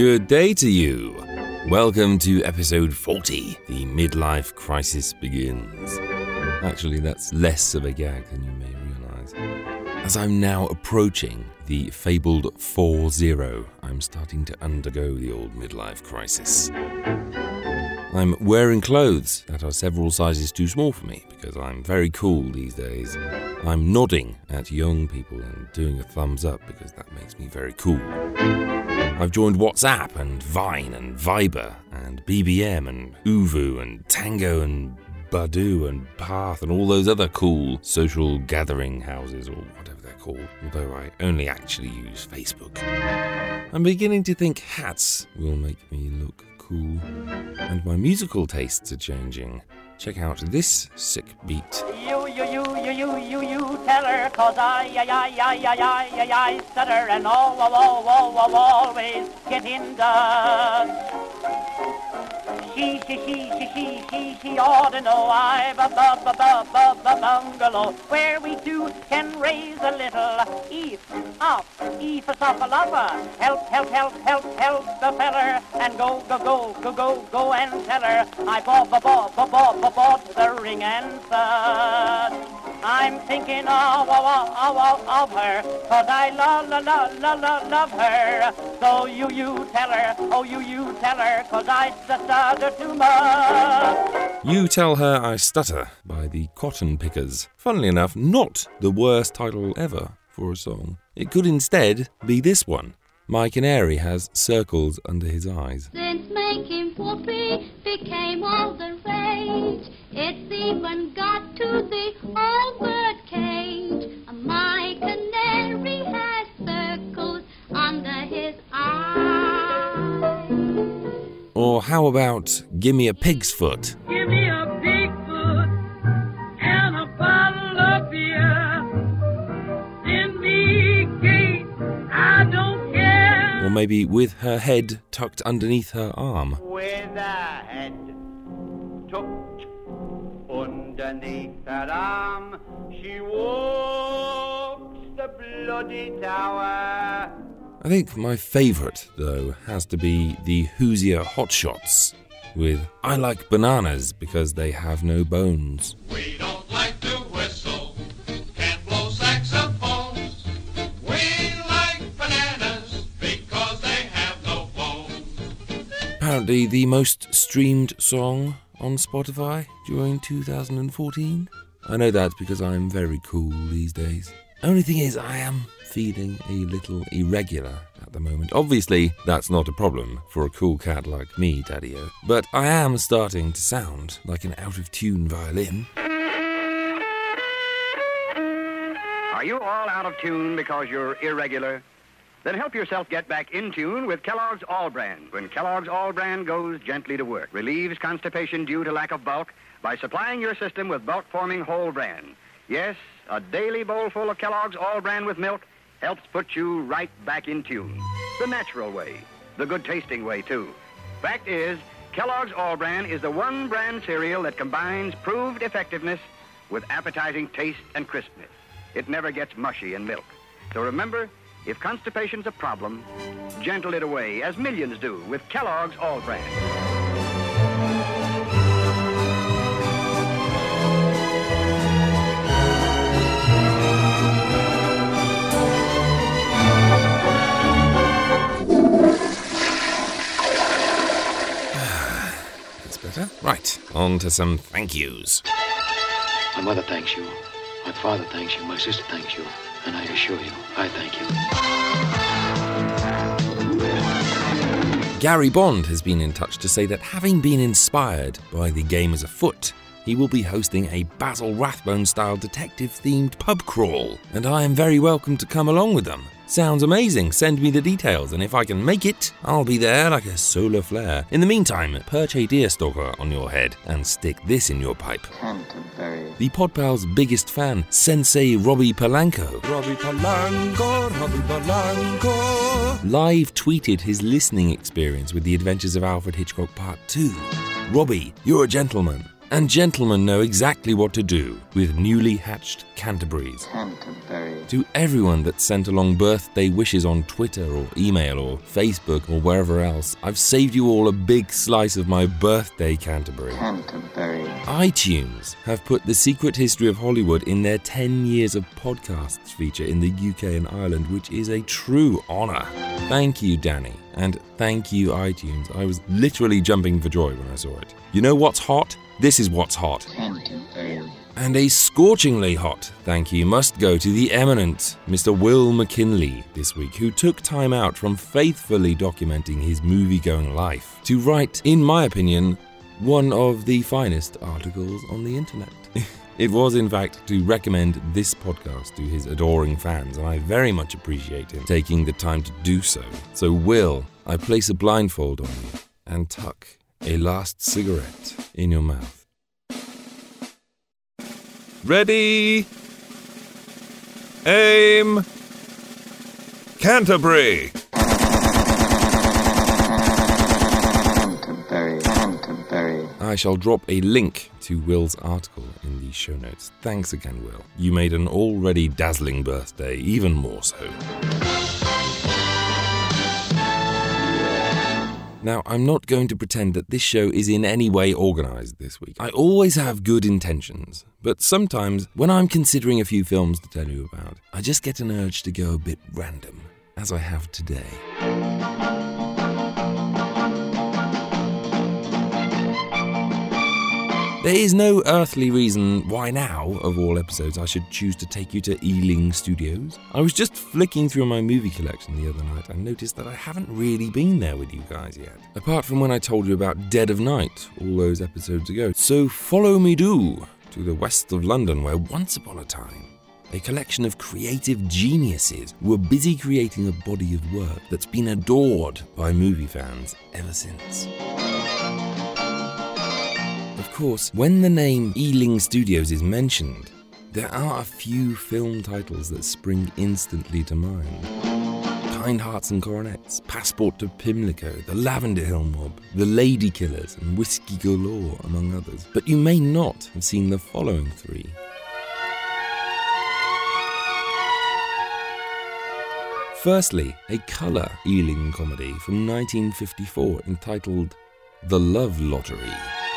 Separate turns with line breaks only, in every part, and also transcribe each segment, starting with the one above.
Good day to you. Welcome to episode 40. The midlife crisis begins. Actually, that's less of a gag than you may realise. As I'm now approaching the fabled 40, I'm starting to undergo the old midlife crisis. I'm wearing clothes that are several sizes too small for me because I'm very cool these days. I'm nodding at young people and doing a thumbs up because that makes me very cool. I've joined WhatsApp and Vine and Viber and BBM and Uvu and Tango and Badoo and Path and all those other cool social gathering houses or whatever they're called, although I only actually use Facebook. I'm beginning to think hats will make me look cool, and my musical tastes are changing. Check out this sick beat.
You tell her, 'cause I stutter and always get in dust. She ought to know I've a bungalow where we two can raise a little Eve for supper. Help the feller and go and tell her I bought the ring and stud. I'm thinking of her, 'cause I love her. So you tell her, you tell her, 'cause I stutter too much.
You Tell Her I Stutter by the Cotton Pickers. Funnily enough, not the worst title ever for a song. It could instead be this one. My canary has circles under his eyes.
Since making whoopee became all the rage, it's even got to the old bird cage. My canary has circles under his eyes.
Or how about Gimme a Pig's Foot?
Give me a big foot and a bottle of beer. Send me gate, I don't care.
Or maybe With Her Head Tucked Underneath Her Arm.
With a head tucked underneath that arm, she walks the bloody tower.
I think my favourite, though, has to be the Hoosier Hotshots with I Like Bananas Because They Have No Bones.
We don't like to whistle, can't blow saxophones. We like bananas because they have no bones.
Apparently the most streamed song on Spotify during 2014. I know that because I'm very cool these days. Only thing is, I am feeling a little irregular at the moment. Obviously, that's not a problem for a cool cat like me, Daddy-O. But I am starting to sound like an out-of-tune violin.
Are you all out of tune because you're irregular? Then help yourself get back in tune with Kellogg's All-Bran. When Kellogg's All-Bran goes gently to work, relieves constipation due to lack of bulk by supplying your system with bulk-forming whole bran. Yes, a daily bowl full of Kellogg's All-Bran with milk helps put you right back in tune. The natural way, the good-tasting way, too. Fact is, Kellogg's All-Bran is the one brand cereal that combines proved effectiveness with appetizing taste and crispness. It never gets mushy in milk. So remember, if constipation's a problem, gentle it away, as millions do, with Kellogg's All-Bran.
Right, on to some thank yous.
My mother thanks you, my father thanks you, my sister thanks you, and I assure you, I thank
you. Gary Bond has been in touch to say that having been inspired by the game as afoot, he will be hosting a Basil Rathbone-style detective-themed pub crawl, and I am very welcome to come along with them. Sounds amazing. Send me the details, and if I can make it, I'll be there like a solar flare. In the meantime, perch a deerstalker on your head and stick this in your pipe.
Canterbury.
The Podpal's biggest fan, Sensei Robbie Polanco, live tweeted his listening experience with The Adventures of Alfred Hitchcock Part 2. Robbie, you're a gentleman. And gentlemen know exactly what to do with newly hatched Canterburys.
Canterbury.
To everyone that sent along birthday wishes on Twitter or email or Facebook or wherever else, I've saved you all a big slice of my birthday Canterbury.
Canterbury.
iTunes have put The Secret History of Hollywood in their 10 Years of Podcasts feature in the UK and Ireland, which is a true honour. Thank you, Danny, and thank you, iTunes. I was literally jumping for joy when I saw it. You know what's hot? This is what's hot.
Canterbury.
And a scorchingly hot thank you must go to the eminent Mr. Will McKinley this week, who took time out from faithfully documenting his movie-going life to write, in my opinion, one of the finest articles on the internet. It was, in fact, to recommend this podcast to his adoring fans, and I very much appreciate him taking the time to do so. So, Will, I place a blindfold on you and tuck a last cigarette in your mouth.
Ready, aim, Canterbury.
Canterbury. Canterbury.
I shall drop a link to Will's article in the show notes. Thanks again, Will. You made an already dazzling birthday even more so. Now, I'm not going to pretend that this show is in any way organised this week. I always have good intentions, but sometimes, when I'm considering a few films to tell you about, I just get an urge to go a bit random, as I have today. There is no earthly reason why now, of all episodes, I should choose to take you to Ealing Studios. I was just flicking through my movie collection the other night and noticed that I haven't really been there with you guys yet. Apart from when I told you about Dead of Night all those episodes ago. So follow me to the west of London, where once upon a time, a collection of creative geniuses were busy creating a body of work that's been adored by movie fans ever since. Of course, when the name Ealing Studios is mentioned, there are a few film titles that spring instantly to mind. Kind Hearts and Coronets, Passport to Pimlico, The Lavender Hill Mob, The Lady Killers, and Whiskey Galore, among others. But you may not have seen the following three. Firstly, a colour Ealing comedy from 1954 entitled The Love Lottery.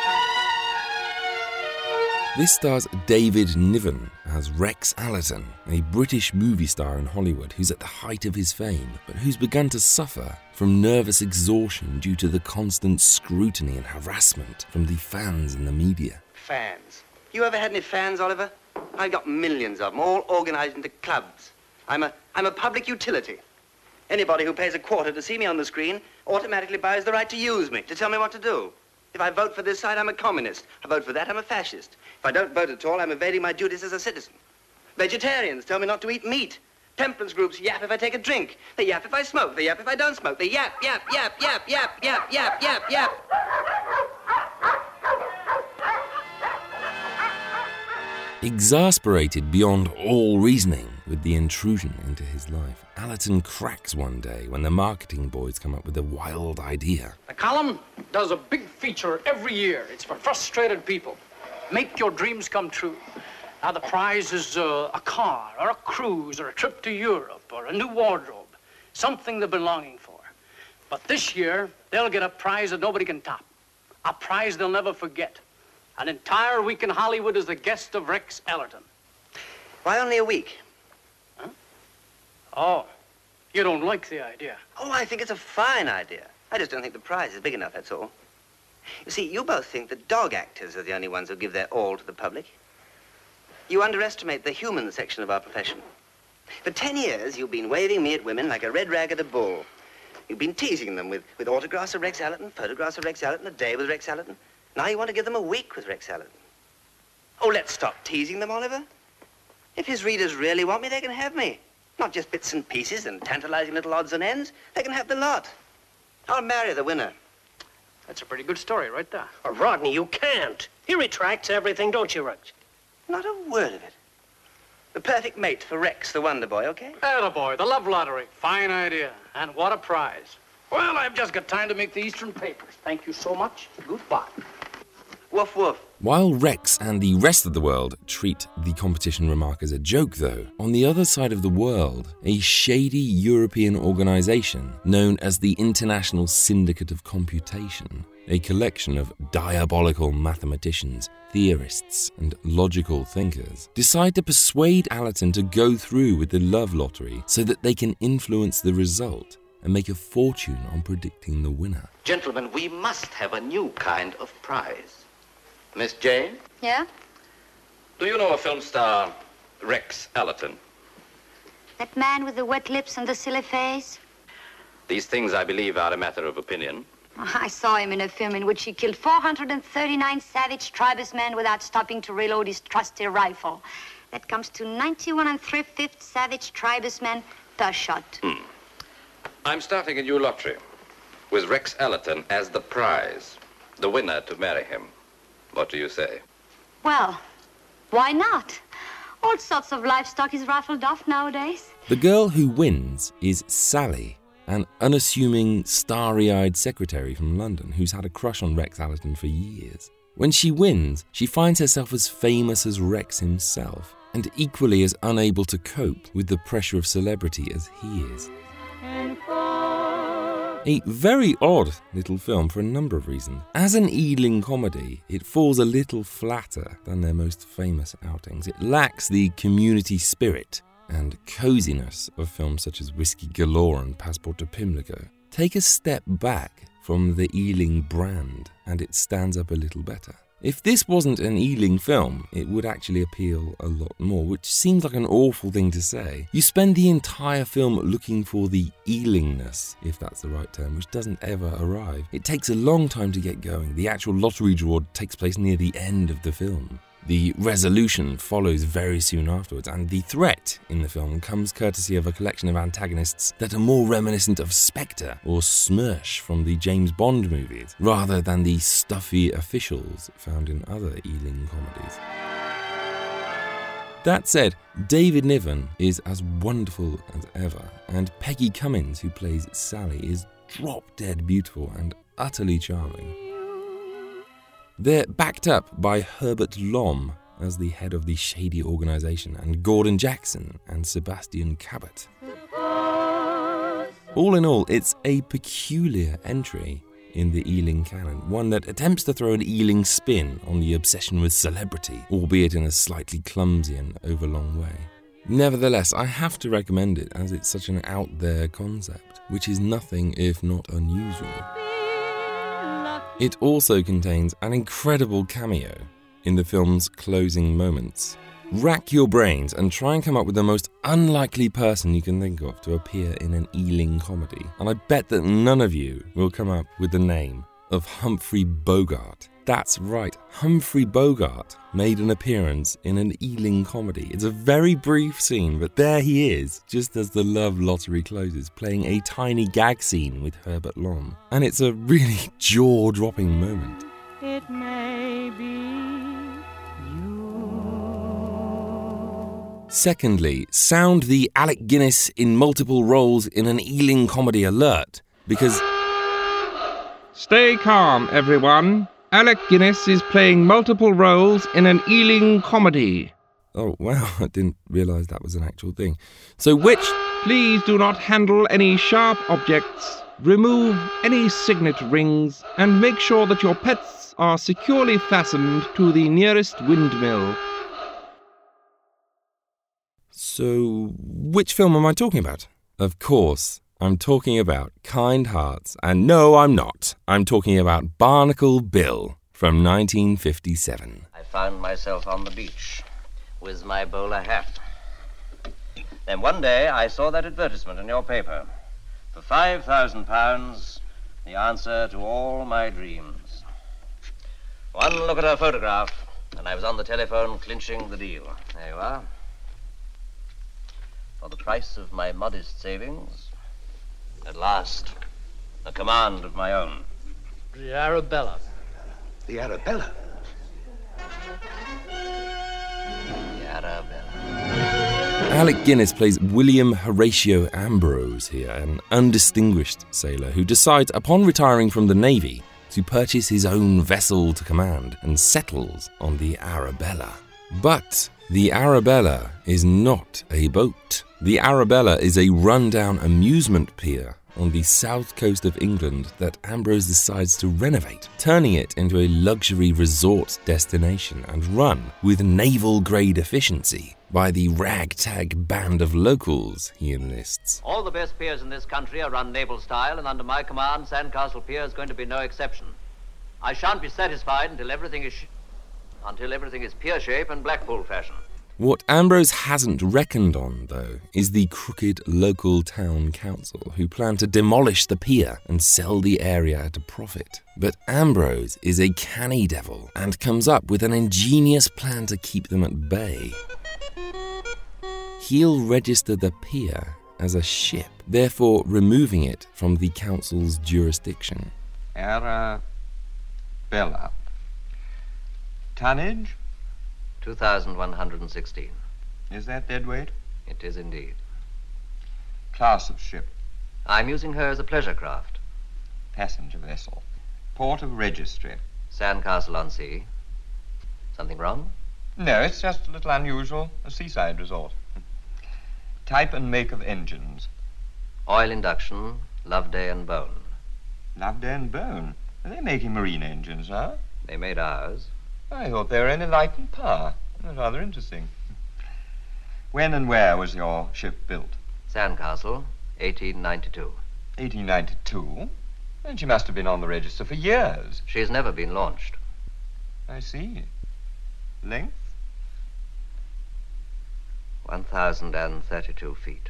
This stars David Niven as Rex Allerton, a British movie star in Hollywood who's at the height of his fame, but who's begun to suffer from nervous exhaustion due to the constant scrutiny and harassment from the fans and the media.
Fans. You ever had any fans, Oliver? I've got millions of them, all organized into clubs. I'm a public utility. Anybody who pays a quarter to see me on the screen automatically buys the right to use me, to tell me what to do. If I vote for this side, I'm a communist. I vote for that, I'm a fascist. If I don't vote at all, I'm evading my duties as a citizen. Vegetarians tell me not to eat meat. Temperance groups yap if I take a drink. They yap if I smoke. They yap if I don't smoke. They yap, yap, yap, yap, yap, yap, yap, yap, yap.
Exasperated beyond all reasoning with the intrusion into his life, Allerton cracks one day when the marketing boys come up with a wild idea.
The column does a big feature every year. It's for frustrated people. Make your dreams come true. Now the prize is a car or a cruise or a trip to Europe or a new wardrobe, something they've been longing for. But this year, they'll get a prize that nobody can top, a prize they'll never forget. An entire week in Hollywood as the guest of Rex Allerton.
Why only a week?
Huh? Oh, you don't like the idea.
Oh, I think it's a fine idea. I just don't think the prize is big enough, that's all. You see, you both think that dog actors are the only ones who give their all to the public. You underestimate the human section of our profession. For 10 years, you've been waving me at women like a red rag at a bull. You've been teasing them with autographs of Rex Allerton, photographs of Rex Allerton, a day with Rex Allerton. Now you want to give them a week with Rex Allerton. Oh, let's stop teasing them, Oliver. If his readers really want me, they can have me. Not just bits and pieces and tantalizing little odds and ends. They can have the lot. I'll marry the winner.
That's a pretty good story right there.
Oh, Rodney, you can't. He retracts everything, don't you, Rex?
Not a word of it. The perfect mate for Rex, the Wonder Boy, okay?
Attaboy, the love lottery. Fine idea. And what a prize. Well, I've just got time to make the Eastern papers. Thank you so much. Goodbye.
Woof, woof.
While Rex and the rest of the world treat the competition remark as a joke, though, on the other side of the world, a shady European organisation known as the International Syndicate of Computation, a collection of diabolical mathematicians, theorists, and logical thinkers, decide to persuade Allerton to go through with the love lottery so that they can influence the result and make a fortune on predicting the winner.
Gentlemen, we must have a new kind of prize. Miss Jane?
Yeah?
Do you know a film star, Rex Allerton?
That man with the wet lips and the silly face?
These things, I believe, are a matter of opinion.
I saw him in a film in which he killed 439 savage tribesmen without stopping to reload his trusty rifle. That comes to 91 3/5 savage tribesmen per shot.
I'm starting a new lottery with Rex Allerton as the prize, the winner to marry him. What do you say?
Well, why not? All sorts of livestock is raffled off nowadays.
The girl who wins is Sally, an unassuming, starry-eyed secretary from London who's had a crush on Rex Allerton for years. When she wins, she finds herself as famous as Rex himself, and equally as unable to cope with the pressure of celebrity as he is. A very odd little film for a number of reasons. As an Ealing comedy, it falls a little flatter than their most famous outings. It lacks the community spirit and coziness of films such as Whiskey Galore and Passport to Pimlico. Take a step back from the Ealing brand and it stands up a little better. If this wasn't an Ealing film, it would actually appeal a lot more, which seems like an awful thing to say. You spend the entire film looking for the Ealingness, if that's the right term, which doesn't ever arrive. It takes a long time to get going. The actual lottery draw takes place near the end of the film. The resolution follows very soon afterwards, and the threat in the film comes courtesy of a collection of antagonists that are more reminiscent of Spectre or Smersh from the James Bond movies, rather than the stuffy officials found in other Ealing comedies. That said, David Niven is as wonderful as ever, and Peggy Cummins, who plays Sally, is drop-dead beautiful and utterly charming. They're backed up by Herbert Lom as the head of the shady organisation, and Gordon Jackson and Sebastian Cabot. All in all, it's a peculiar entry in the Ealing canon, one that attempts to throw an Ealing spin on the obsession with celebrity, albeit in a slightly clumsy and overlong way. Nevertheless, I have to recommend it as it's such an out-there concept, which is nothing if not unusual. It also contains an incredible cameo in the film's closing moments. Rack your brains and try and come up with the most unlikely person you can think of to appear in an Ealing comedy, and I bet that none of you will come up with the name of Humphrey Bogart. That's right, Humphrey Bogart made an appearance in an Ealing comedy. It's a very brief scene, but there he is, just as the love lottery closes, playing a tiny gag scene with Herbert Lom. And it's a really jaw-dropping moment.
It may be you.
Secondly, sound the Alec Guinness in multiple roles in an Ealing comedy alert, because...
Stay calm, everyone. Alec Guinness is playing multiple roles in an Ealing comedy.
Oh, wow, I didn't realise that was an actual thing. So which...
Please do not handle any sharp objects, remove any signet rings, and make sure that your pets are securely fastened to the nearest windmill.
So, which film am I talking about? Of course, I'm talking about Kind Hearts, and no, I'm not. I'm talking about Barnacle Bill from 1957.
I found myself on the beach with my bowler hat. Then one day I saw that advertisement in your paper. For £5,000, the answer to all my dreams. One look at her photograph, and I was on the telephone clinching the deal. There you are. For the price of my modest savings, at last, a command of my own.
The Arabella.
The Arabella?
The Arabella.
Alec Guinness plays William Horatio Ambrose here, an undistinguished sailor who decides, upon retiring from the Navy, to purchase his own vessel to command and settles on the Arabella. But the Arabella is not a boat. The Arabella is a rundown amusement pier on the south coast of England that Ambrose decides to renovate, turning it into a luxury resort destination and run with naval-grade efficiency by the ragtag band of locals he enlists.
All the best piers in this country are run naval style, and under my command, Sandcastle Pier is going to be no exception. I shan't be satisfied until everything is pier shape and Blackpool fashion.
What Ambrose hasn't reckoned on, though, is the crooked local town council who plan to demolish the pier and sell the area at a profit. But Ambrose is a canny devil and comes up with an ingenious plan to keep them at bay. He'll register the pier as a ship, therefore removing it from the council's jurisdiction.
Arabella. Tonnage?
2,116.
Is that deadweight?
It is indeed.
Class of ship?
I'm using her as a pleasure craft.
Passenger vessel. Port of registry?
Sandcastle-on-Sea. Something wrong?
No, it's just a little unusual. A seaside resort. Type and make of engines?
Oil induction, Loveday and Bone.
Loveday and Bone? Are they making marine engines, huh?
They made ours.
I thought they were only light and power. That's rather interesting. When and where was your ship built?
Sandcastle, 1892.
1892? Then she must have been on the register for years.
She has never been launched.
I see. Length?
1,032 feet.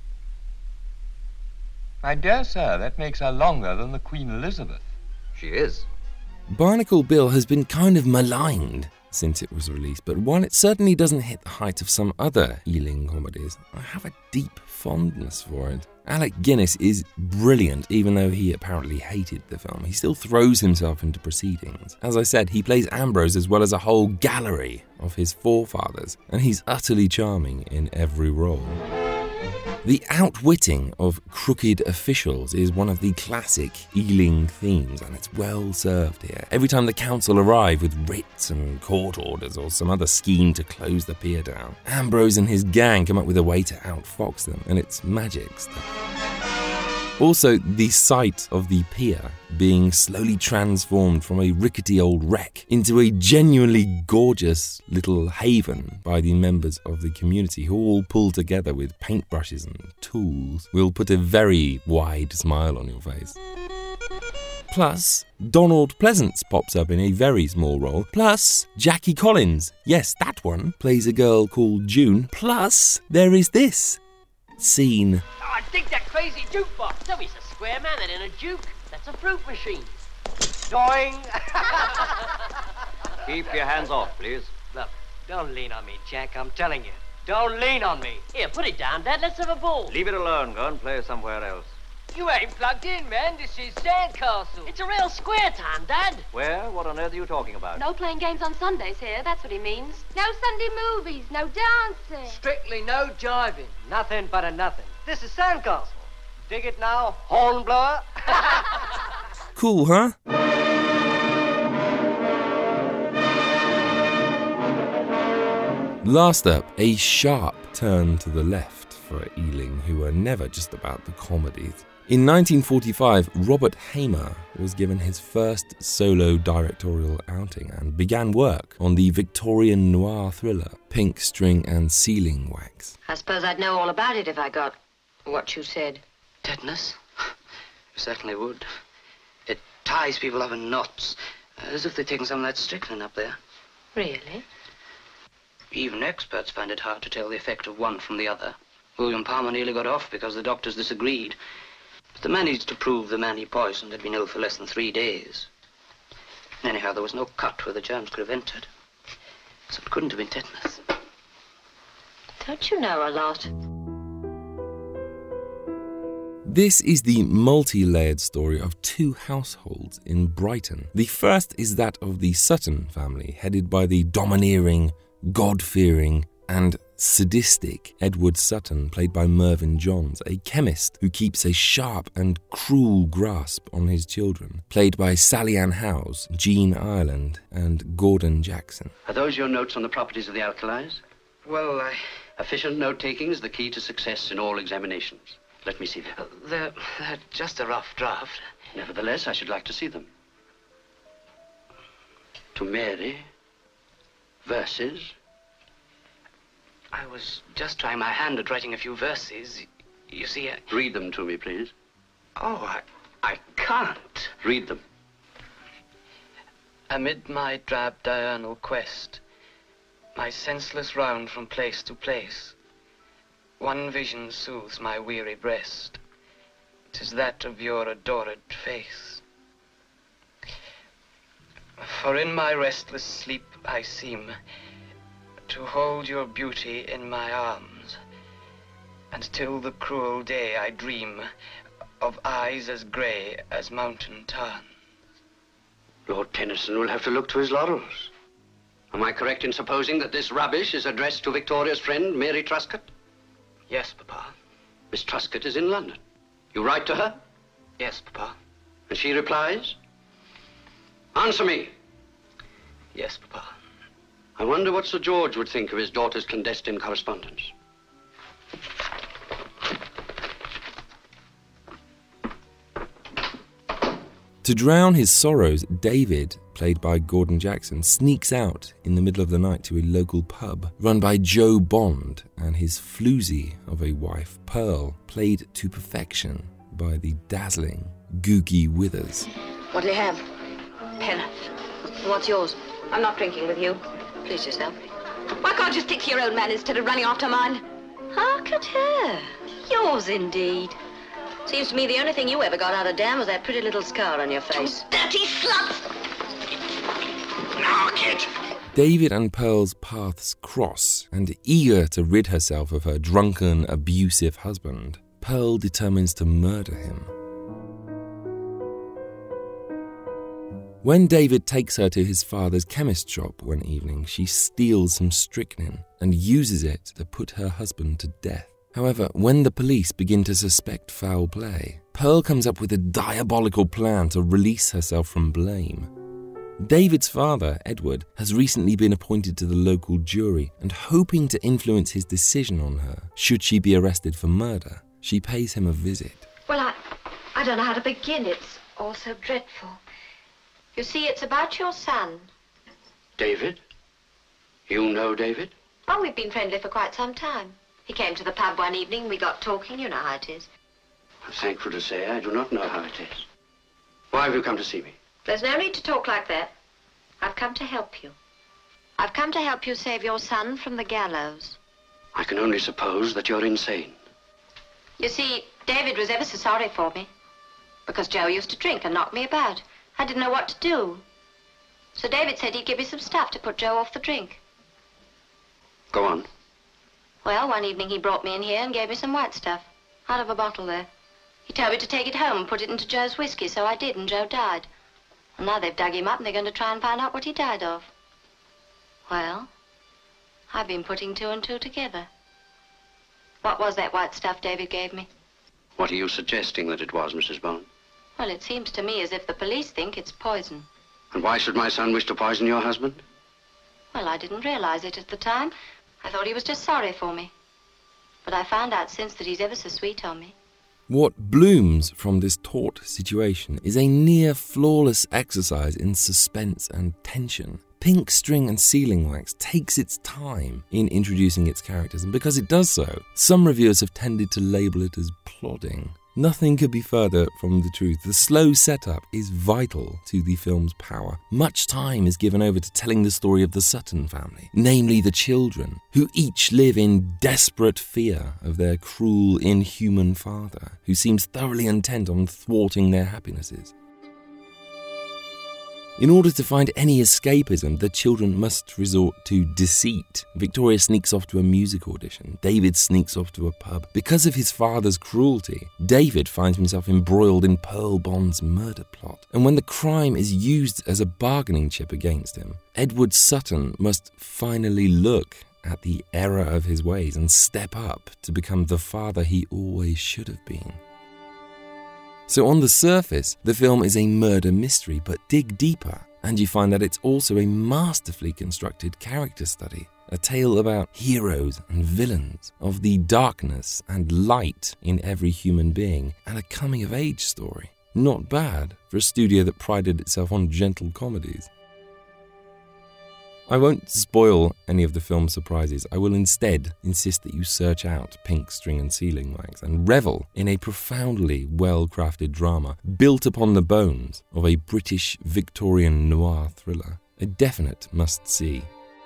My dear sir, that makes her longer than the Queen Elizabeth.
She is.
Barnacle Bill has been kind of maligned since it was released, but while it certainly doesn't hit the height of some other Ealing comedies, I have a deep fondness for it. Alec Guinness is brilliant, even though he apparently hated the film. He still throws himself into proceedings. As I said, he plays Ambrose as well as a whole gallery of his forefathers, and he's utterly charming in every role. The outwitting of crooked officials is one of the classic Ealing themes, and it's well served here. Every time the council arrive with writs and court orders or some other scheme to close the pier down, Ambrose and his gang come up with a way to outfox them, and it's magic stuff. Also, the sight of the pier being slowly transformed from a rickety old wreck into a genuinely gorgeous little haven by the members of the community who all pull together with paintbrushes and tools will put a very wide smile on your face. Plus, Donald Pleasance pops up in a very small role. Plus, Jackie Collins, yes, that one, plays a girl called June. Plus, there is this scene.
Oh, I dig that crazy jukebox. So he's a square man and in a juke. That's a fruit machine. Doing.
Keep your hands off, please.
Look, don't lean on me, Jack. I'm telling you. Don't lean on me. Here, put it down, Dad. Let's have a ball.
Leave it alone. Go and play somewhere else.
You ain't plugged in, man. This is Sandcastle. It's a real square time, Dad.
Where? What on earth are you talking about?
No playing games on Sundays here, that's what he means. No Sunday movies, no dancing.
Strictly no jiving. Nothing but a nothing. This is Sandcastle. Dig it now, hornblower.
Cool, huh? Last up, a sharp turn to the left for Ealing, who were never just about the comedies. In 1945, Robert Hamer was given his first solo directorial outing and began work on the Victorian noir thriller Pink String and Sealing Wax.
I suppose I'd know all about it if I got what you said.
Tetanus? You certainly would. It ties people up in knots, as if they'd taken some of that strychnine up there.
Really?
Even experts find it hard to tell the effect of one from the other. William Palmer nearly got off because the doctors disagreed. But they managed to prove the man he poisoned had been ill for less than 3 days. Anyhow, there was no cut where the germs could have entered. So it couldn't have been tetanus.
Don't you know a lot?
This is the multi-layered story of two households in Brighton. The first is that of the Sutton family, headed by the domineering, God-fearing and sadistic Edward Sutton, played by Mervyn Johns, a chemist who keeps a sharp and cruel grasp on his children, played by Sally Ann Howes, Jean Ireland, and Gordon Jackson.
Are those your notes on the properties of the alkalis? Well, efficient note-taking is the key to success in all examinations. Let me see them.
They're just a rough draft.
Nevertheless, I should like to see them. To Mary, verses.
I was just trying my hand at writing a few verses. You see,
Read them to me, please.
Oh, I can't.
Read them.
Amid my drab diurnal quest, my senseless round from place to place, one vision soothes my weary breast. 'Tis that of your adored face. For in my restless sleep I seem to hold your beauty in my arms, and till the cruel day I dream of eyes as grey as mountain tarns.
Lord Tennyson will have to look to his laurels. Am I correct in supposing that this rubbish is addressed to Victoria's friend, Mary Truscott?
Yes, Papa.
Miss Truscott is in London. You write to her?
Yes, Papa.
And she replies? Answer me.
Yes, Papa.
I wonder what Sir George would think of his daughter's clandestine correspondence.
To drown his sorrows, David, played by Gordon Jackson, sneaks out in the middle of the night to a local pub run by Joe Bond and his floozy of a wife, Pearl, played to perfection by the dazzling Googie Withers.
What'll you have? Pen. What's yours? I'm not drinking with you. Please yourself. Why can't you stick to your own man instead of running after mine? Hark at her. Yours indeed. Seems to me the only thing you ever got out of Dan was that pretty little scar on your face. Dirty slut!
Now, kid.
David and Pearl's paths cross, and eager to rid herself of her drunken, abusive husband, Pearl determines to murder him. When David takes her to his father's chemist shop one evening, she steals some strychnine and uses it to put her husband to death. However, when the police begin to suspect foul play, Pearl comes up with a diabolical plan to release herself from blame. David's father, Edward, has recently been appointed to the local jury, and hoping to influence his decision on her, should she be arrested for murder, she pays him a visit.
Well, I don't know how to begin. It's all so dreadful. You see, it's about your son.
David? You know David?
Oh, we've been friendly for quite some time. He came to the pub one evening, we got talking, you know how it is.
I'm thankful to say I do not know how it is. Why have you come to see me?
There's no need to talk like that. I've come to help you. I've come to help you save your son from the gallows.
I can only suppose that you're insane.
You see, David was ever so sorry for me. Because Joe used to drink and knock me about. I didn't know what to do. So David said he'd give me some stuff to put Joe off the drink.
Go on.
Well, one evening he brought me in here and gave me some white stuff. Out of a bottle there. He told me to take it home and put it into Joe's whiskey, so I did, and Joe died. And now they've dug him up and they're going to try and find out what he died of. Well, I've been putting two and two together. What was that white stuff David gave me?
What are you suggesting that it was, Mrs. Bond?
Well, it seems to me as if the police think it's poison.
And why should my son wish to poison your husband?
Well, I didn't realize it at the time. I thought he was just sorry for me. But I found out since that he's ever so sweet on me.
What blooms from this taut situation is a near-flawless exercise in suspense and tension. Pink String and Sealing Wax takes its time in introducing its characters, and because it does so, some reviewers have tended to label it as plodding. Nothing could be further from the truth. The slow setup is vital to the film's power. Much time is given over to telling the story of the Sutton family, namely the children, who each live in desperate fear of their cruel, inhuman father, who seems thoroughly intent on thwarting their happinesses. In order to find any escapism, the children must resort to deceit. Victoria sneaks off to a music audition. David sneaks off to a pub. Because of his father's cruelty, David finds himself embroiled in Pearl Bond's murder plot. And when the crime is used as a bargaining chip against him, Edward Sutton must finally look at the error of his ways and step up to become the father he always should have been. So on the surface, the film is a murder mystery, but dig deeper and you find that it's also a masterfully constructed character study, a tale about heroes and villains, of the darkness and light in every human being, and a coming-of-age story. Not bad for a studio that prided itself on gentle comedies. I won't spoil any of the film's surprises. I will instead insist that you search out Pink String and Sealing Wax and revel in a profoundly well-crafted drama built upon the bones of a British Victorian noir thriller. A definite must-see.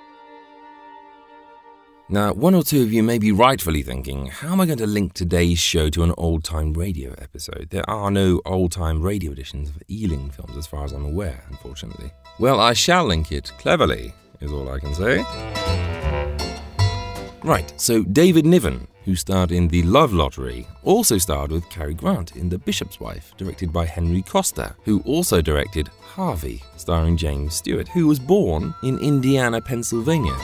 Now, one or two of you may be rightfully thinking, how am I going to link today's show to an old-time radio episode? There are no old-time radio editions of Ealing films as far as I'm aware, unfortunately. Well, I shall link it cleverly, is all I can say. Right, so David Niven, who starred in The Love Lottery, also starred with Cary Grant in The Bishop's Wife, directed by Henry Costa, who also directed Harvey, starring James Stewart, who was born in Indiana, Pennsylvania.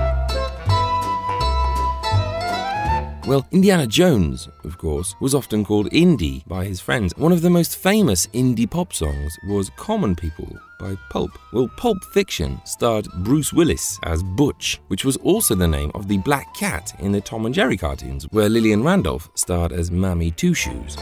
Well, Indiana Jones, of course, was often called Indy by his friends. One of the most famous indie pop songs was Common People by Pulp. Well, Pulp Fiction starred Bruce Willis as Butch, which was also the name of the black cat in the Tom and Jerry cartoons, where Lillian Randolph starred as Mammy Two Shoes.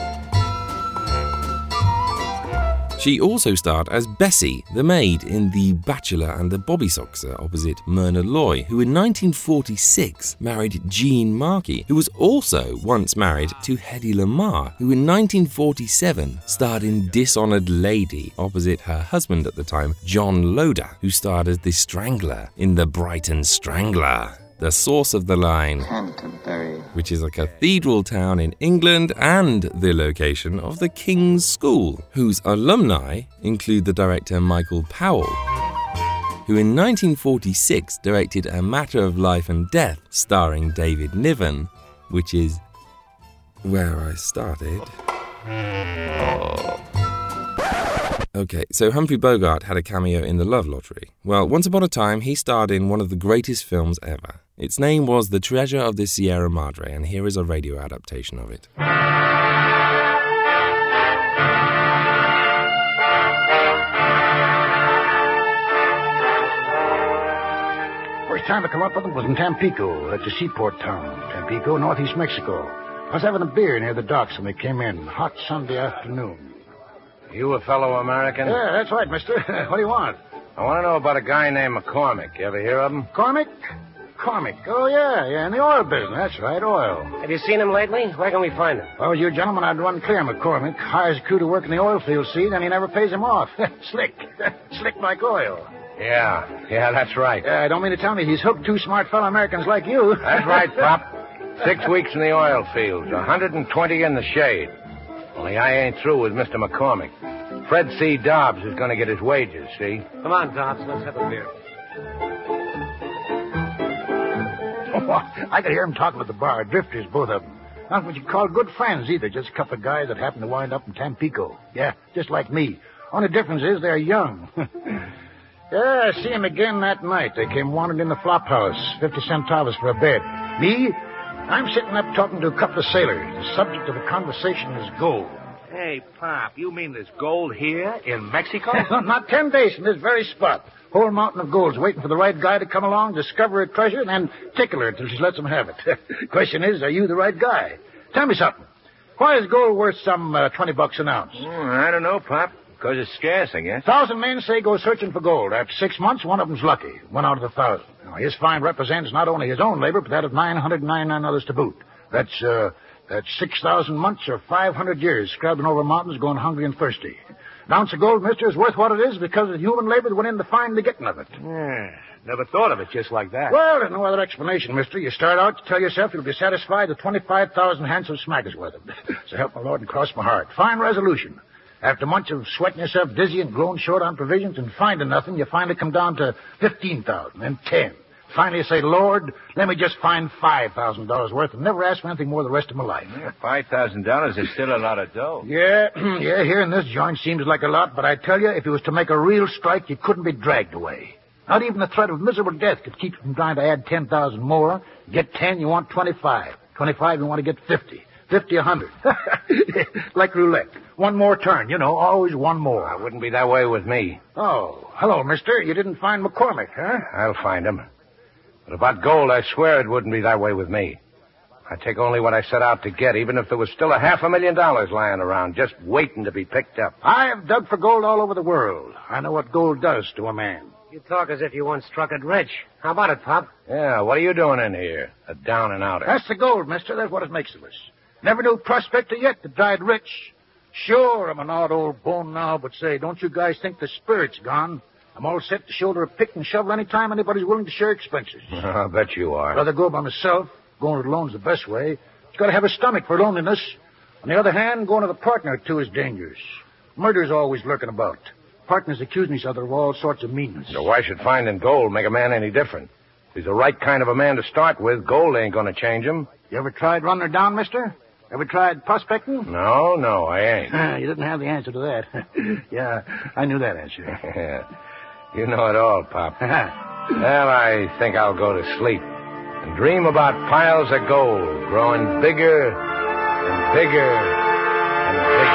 She also starred as Bessie, the maid, in The Bachelor and the Bobby Soxer opposite Myrna Loy, who in 1946 married Jean Markey, who was also once married to Hedy Lamarr, who in 1947 starred in Dishonored Lady opposite her husband at the time, John Loder, who starred as the Strangler in The Brighton Strangler. The source of the line, Canterbury, which is a cathedral town in England and the location of the King's School, whose alumni include the director Michael Powell, who in 1946 directed A Matter of Life and Death starring David Niven, which is where I started. Okay, so Humphrey Bogart had a cameo in The Love Lottery. Well, once upon a time, he starred in one of the greatest films ever. Its name was The Treasure of the Sierra Madre, and here is a radio adaptation of it.
First time I come up with them was in Tampico. That's a seaport town. Tampico, northeast Mexico. I was having a beer near the docks when they came in. Hot Sunday afternoon.
You a fellow American?
Yeah, that's right, mister. What do you want?
I want to know about a guy named McCormick. You ever hear of him?
Cormick? Oh, yeah, in the oil business. That's right, oil.
Have you seen him lately? Where can we find him?
If I was you gentlemen, I'd run clear McCormick. Hires a crew to work in the oil field, see, then he never pays him off. Slick. Slick like oil.
Yeah, that's right.
I don't mean to tell me he's hooked two smart fellow Americans like you.
That's right, Pop. 6 weeks in the oil fields, 120 in the shade. Only I ain't through with Mr. McCormick. Fred C. Dobbs is going to get his wages, see?
Come on, Dobbs, let's have a beer.
I could hear him talking at the bar. Drifters, both of them. Not what you'd call good friends, either. Just a couple of guys that happen to wind up in Tampico. Yeah, just like me. Only difference is they're young. Yeah, I see him again that night. They came wandering in the flop house. 50 centavos for a bed. Me? I'm sitting up talking to a couple of sailors. The subject of the conversation is gold.
Hey, Pop, you mean there's gold here in Mexico?
Not 10 days from this very spot. Whole mountain of gold's waiting for the right guy to come along, discover a treasure, and then tickle her till she lets him have it. Question is, are you the right guy? Tell me something. Why is gold worth some $20 an ounce?
I don't know, Pop. Because it's scarce, I guess.
1,000 men say go searching for gold. After 6 months, one of them's lucky. 1 out of 1,000. Now, his find represents not only his own labor, but that of 999 others to boot. That's 6,000 months or 500 years scrubbing over mountains going hungry and thirsty. An ounce of gold, mister, is worth what it is because of the human labor that went in to find the getting of it.
Yeah, never thought of it just like that.
Well, there's no other explanation, mister. You start out to tell yourself you'll be satisfied with 25,000 handsome smackers worth of it. So help my Lord and cross my heart. Fine resolution. After months of sweating yourself dizzy and growing short on provisions and finding nothing, you finally come down to 15,000 and 10. Finally, you say, Lord, let me just find $5,000 worth and never ask for anything more the rest of my life.
Yeah, $5,000 is still a lot of dough.
Yeah, here in this joint seems like a lot, but I tell you, if it was to make a real strike, you couldn't be dragged away. Not even the threat of miserable death could keep you from trying to add 10,000 more. You get 10, you want 25. 25, you want to get 50. 50, 100. Like roulette. One more turn, always one more.
I wouldn't be that way with me.
Oh, hello, mister. You didn't find McCormick, huh?
I'll find him. But about gold, I swear it wouldn't be that way with me. I take only what I set out to get, even if there was still $500,000 lying around, just waiting to be picked up.
I have dug for gold all over the world. I know what gold does to a man.
You talk as if you once struck it rich. How about it, Pop?
Yeah, what are you doing in here? A down and outer.
That's the gold, mister. That's what it makes of us. Never knew a prospector yet that died rich. Sure, I'm an odd old bone now, but say, don't you guys think the spirit's gone? I'm all set to shoulder a pick and shovel any time anybody's willing to share expenses.
I'll bet you are.
I'd rather go by myself. Going it alone's the best way. You've got to have a stomach for loneliness. On the other hand, going with a partner or two is dangerous. Murder's always lurking about. Partners accusing each other of all sorts of meanness.
So why should finding gold make a man any different? If he's the right kind of a man to start with, gold ain't going to change him.
You ever tried running her down, mister? Ever tried prospecting?
No, I ain't.
You didn't have the answer to that. Yeah, I knew that answer.
You know it all, Pop. Well, I think I'll go to sleep and dream about piles of gold growing bigger and bigger and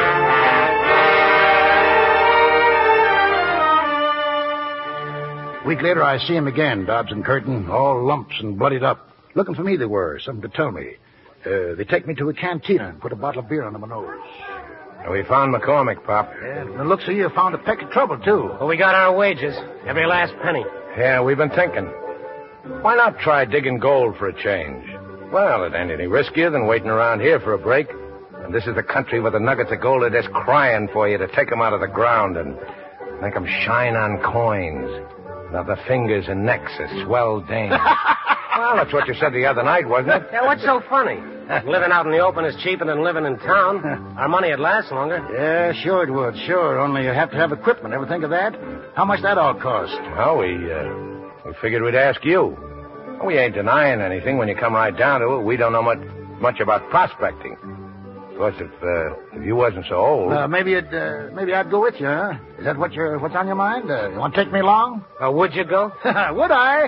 bigger.
A week later, I see him again, Dobbs and Curtin, all lumps and bloodied up. Looking for me they were, something to tell me. They take me to a cantina and put a bottle of beer under my nose.
We found McCormick, Pop.
Yeah, from the looks of you, found a peck of trouble, too.
Well, we got our wages. Every last penny.
Yeah, we've been thinking. Why not try digging gold for a change? Well, it ain't any riskier than waiting around here for a break. And this is a country where the nuggets of gold are just crying for you to take them out of the ground and make them shine on coins. Now the fingers and necks of swell dames. Well, that's what you said the other night, wasn't it?
Yeah, what's so funny? Living out in the open is cheaper than living in town. Our money would last longer.
Yeah, sure it would, sure. Only you have to have equipment. Ever think of that? How much that all cost?
Well, we figured we'd ask you. We ain't denying anything when you come right down to it. We don't know much about prospecting. Of course, if you wasn't so old...
Maybe I'd go with you, huh? Is that what's on your mind? You want to take me along?
Would you go?
Would I?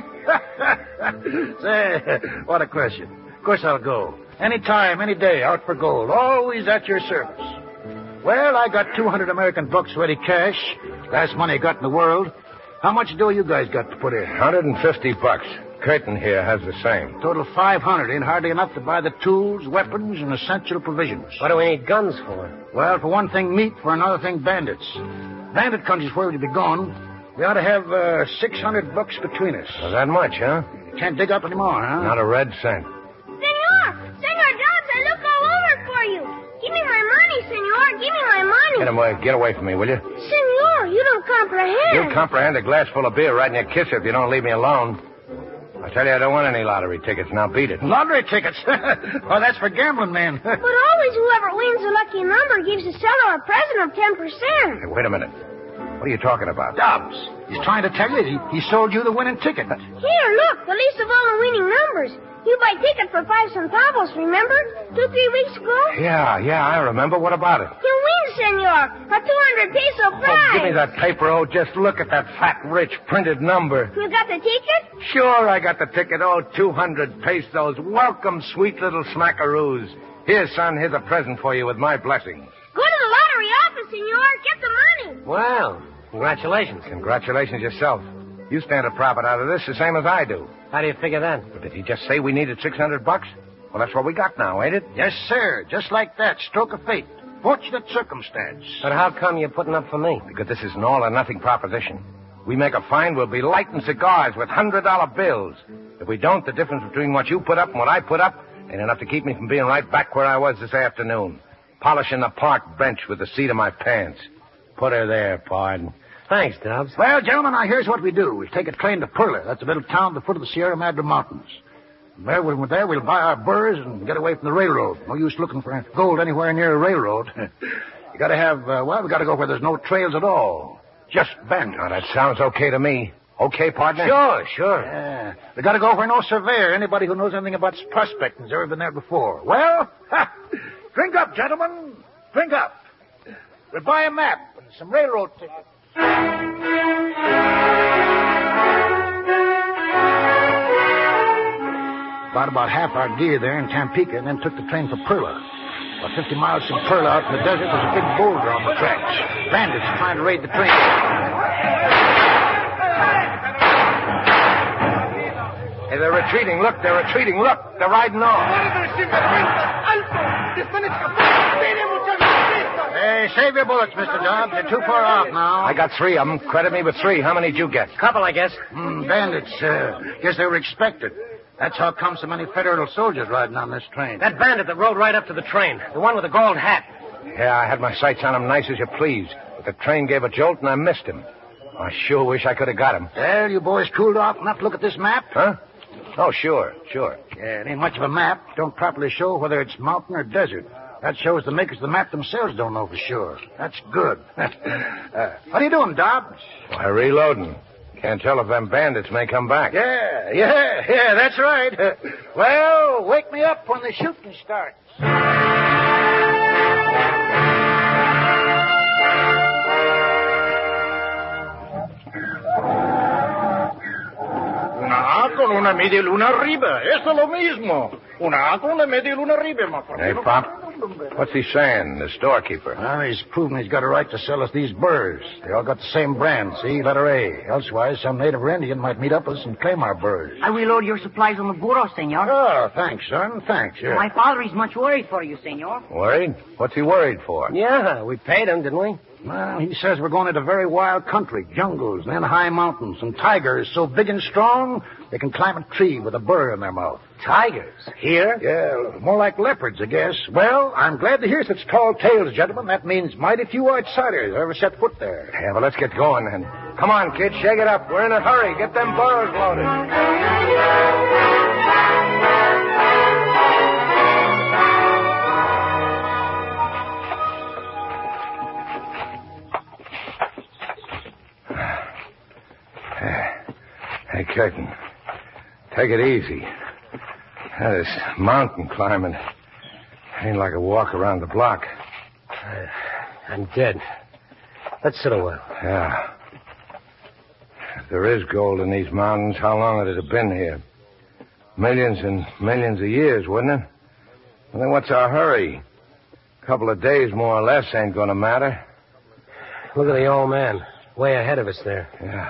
Say, what a question. Of course I'll go. Any time, any day, out for gold. Always at your service. Well, I got 200 American bucks ready cash. Last money I got in the world. How much dough you guys got to put in?
$150. Curtin here has the same.
Total 500 ain't hardly enough to buy the tools, weapons, and essential provisions.
What do we need guns for?
Well, for one thing, meat. For another thing, bandits. Bandit country's where we'd be going. We ought to have $600 between us.
Well, that much, huh?
Can't dig up any more, huh?
Not a red cent.
Senor Dobbs, I look all over for you. Give me my money, senor. Give me my money.
Get away from me, will you?
Senor, you don't comprehend.
You'll comprehend a glass full of beer right in your kisser if you don't leave me alone. I tell you, I don't want any lottery tickets. Now beat it.
Lottery tickets? Oh, that's for gambling men.
But always whoever wins the lucky number gives the seller a present of 10%.
Hey, wait a minute. What are you talking about?
Dobbs. He's trying to tell you he sold you the winning ticket.
Here, look, the list of all the winning numbers. You buy ticket for 5 centavos, remember? 2-3 weeks ago?
Yeah, I remember. What about it?
You win, senor. A 200 peso prize.
Oh, give me that paper. Oh, just look at that fat, rich printed number.
You got the ticket?
Sure, I got the ticket. Oh, 200 pesos. Welcome, sweet little smackaroos. Here, son, here's a present for you with my blessing.
Go to the lottery office, senor. Get the money.
Well, congratulations.
Congratulations yourself. You stand a profit out of this the same as I do.
How do you figure that?
But did he just say we needed $600? Well, that's what we got now, ain't it?
Yes, sir. Just like that. Stroke of fate. Fortunate circumstance.
But how come you're putting up for me?
Because this is an all-or-nothing proposition. We make a find, we'll be lighting cigars with $100 bills. If we don't, the difference between what you put up and what I put up ain't enough to keep me from being right back where I was this afternoon. Polishing the park bench with the seat of my pants. Put her there, pardon.
Thanks, Dobbs.
Well, gentlemen, now here's what we do. We take a train to Perla. That's a little town at the foot of the Sierra Madre Mountains. There, when we're there, we'll buy our burrs and get away from the railroad. No use looking for gold anywhere near a railroad. You gotta have, we gotta go where there's no trails at all. Just bandits.
Now, that sounds okay to me. Okay, partner?
Sure.
Yeah. We gotta go where no surveyor, anybody who knows anything about prospecting has ever been there before. Well, drink up, gentlemen. Drink up. We'll buy a map and some railroad tickets. bought about half our gear there in Tampico, and then took the train for Perla. About 50 miles from Perla out in the desert, there's a big boulder on the tracks. Bandits trying to raid the train.
Hey, they're retreating. Look, they're retreating. Look, they're riding off.
Hey, save your bullets, Mr. Dobbs. You're too far off now.
I got 3 of them. Credit me with 3. How many did you get?
Couple, I guess.
Bandits. Guess they were expected. That's how come so many Federal soldiers riding on this train.
That bandit that rode right up to the train. The one with the gold hat.
Yeah, I had my sights on him nice as you please. But the train gave a jolt and I missed him. I sure wish I could have got him.
Well, you boys cooled off enough to look at this map?
Huh? Oh, sure.
Yeah, it ain't much of a map. Don't properly show whether it's mountain or desert. That shows the makers of the map themselves don't know for sure. That's good. What are you doing, Dobbs?
Why, reloading. Can't tell if them bandits may come back.
Yeah, that's right. Well, wake me up when the shooting starts.
Con una media luna arriba. Eso lo mismo. Una con una media luna arriba, my friend.
Hey, Pop. What's he saying, the storekeeper?
Well, he's proven he's got a right to sell us these burrs. They all got the same brand, see? Letter A. Elsewise, some native or Indian might meet up with us and claim our burrs.
I will load your supplies on the burro, senor.
Oh, thanks, son. Thanks, yeah.
My father is much worried for you, senor.
Worried? What's he worried for?
Yeah, we paid him, didn't we?
Well, he says we're going into very wild country, jungles, and then high mountains, and tigers so big and strong they can climb a tree with a burr in their mouth.
Tigers? Here?
Yeah, more like leopards, I guess. Well, I'm glad to hear such tall tales, gentlemen. That means mighty few outsiders ever set foot there.
Yeah, well, let's get going then. Come on, kid, shake it up. We're in a hurry. Get them burros loaded. Hey, Curtin, take it easy. This mountain climbing ain't like a walk around the block.
I'm dead. Let's sit a while.
Yeah. If there is gold in these mountains, how long would it have been here? Millions and millions of years, wouldn't it? Well, then what's our hurry? A couple of days, more or less, ain't gonna matter.
Look at the old man. Way ahead of us there.
Yeah.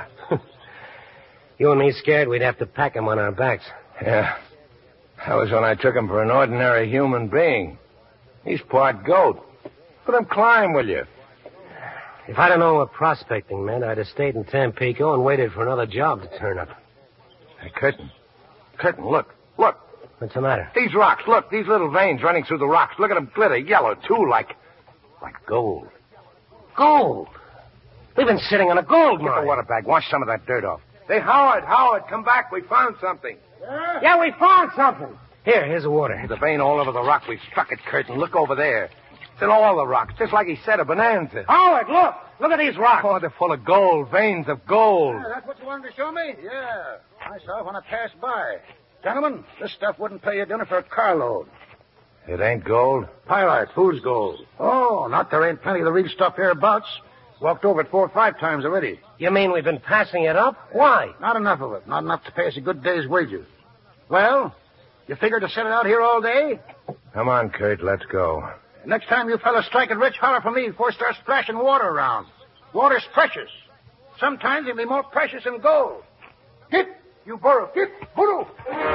You and me scared we'd have to pack him on our backs.
Yeah. That was when I took him for an ordinary human being. He's part goat. Let him climb, will you?
If I'd have known what prospecting meant, I'd have stayed in Tampico and waited for another job to turn up.
Hey, Curtin, look.
What's the matter?
These rocks, look, these little veins running through the rocks. Look at them glitter yellow, too, like gold.
Gold? We've been sitting on a gold mine.
Get the water bag. Wash some of that dirt off. Hey, Howard, come back. We found something.
Yeah, we found something. Here's the water.
The vein all over the rock. We struck it, Curtin. Look over there. It's in all the rocks, just like he said, a bonanza.
Howard, look. Look at these rocks.
Oh, they're full of gold, veins of gold.
Yeah, that's what you wanted to show me? Yeah. I saw it when I passed by. Gentlemen, this stuff wouldn't pay you dinner for a carload.
It ain't gold?
Pyrite, fool's gold. Oh, not there ain't plenty of the real stuff hereabouts. Walked over it 4 or 5 times already.
You mean we've been passing it up? Why?
Not enough of it. Not enough to pay us a good day's wages. Well, you figure to set it out here all day?
Come on, Kurt, let's go.
Next time you fellas strike it rich, holler for me before it starts splashing water around. Water's precious. Sometimes it'll be more precious than gold. Get, you burro. Get, burro.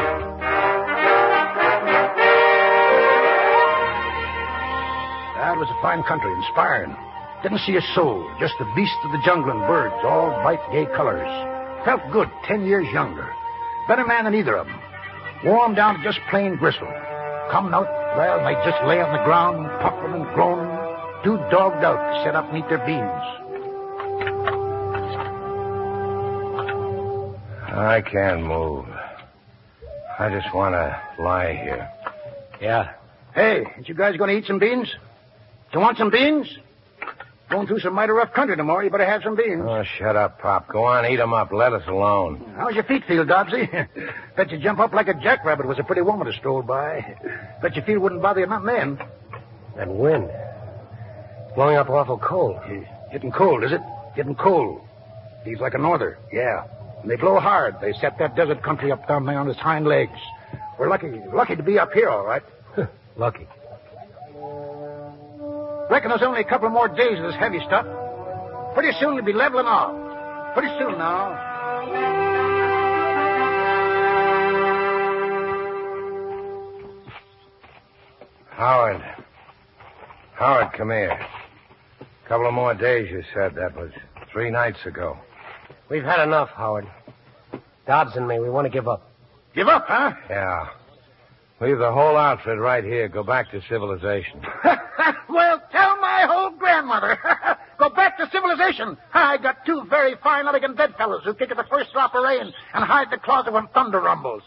That was a fine country, inspiring. Didn't see a soul, just the beasts of the jungle and birds, all bright, gay colors. Felt good, 10 years younger. Better man than either of them. Warm down to just plain gristle. Coming out, well, they just lay on the ground, puffing and groaning, too dogged out to set up and eat their beans.
I can't move. I just want to lie here.
Yeah.
Hey, ain't you guys going to eat some beans? You want some beans? Going through some mighty rough country tomorrow. You better have some beans.
Oh, shut up, Pop. Go on, eat 'em up. Let us alone.
How's your feet feel, Dobbsy? Bet you jump up like a jackrabbit was a pretty woman to stroll by. Bet your feet wouldn't bother you nothing then.
That wind. Blowing up awful cold.
Getting cold, is it? Getting cold. Feels like a norther. Yeah. And they blow hard. They set that desert country up down there on its hind legs. We're lucky to be up here, all right.
Lucky.
Reckon there's only a couple more days of this heavy stuff. Pretty soon we'll be leveling off. Pretty soon now.
Howard, come here. A couple of more days, you said. That was 3 nights ago.
We've had enough, Howard. Dobbs and me, we want to give up.
Give up, huh?
Yeah. Leave the whole outfit right here. Go back to civilization.
Well, tell my old grandmother. Go back to civilization. I got 2 very fine, elegant bedfellows who kick at the first drop of rain and hide the closet when thunder rumbles.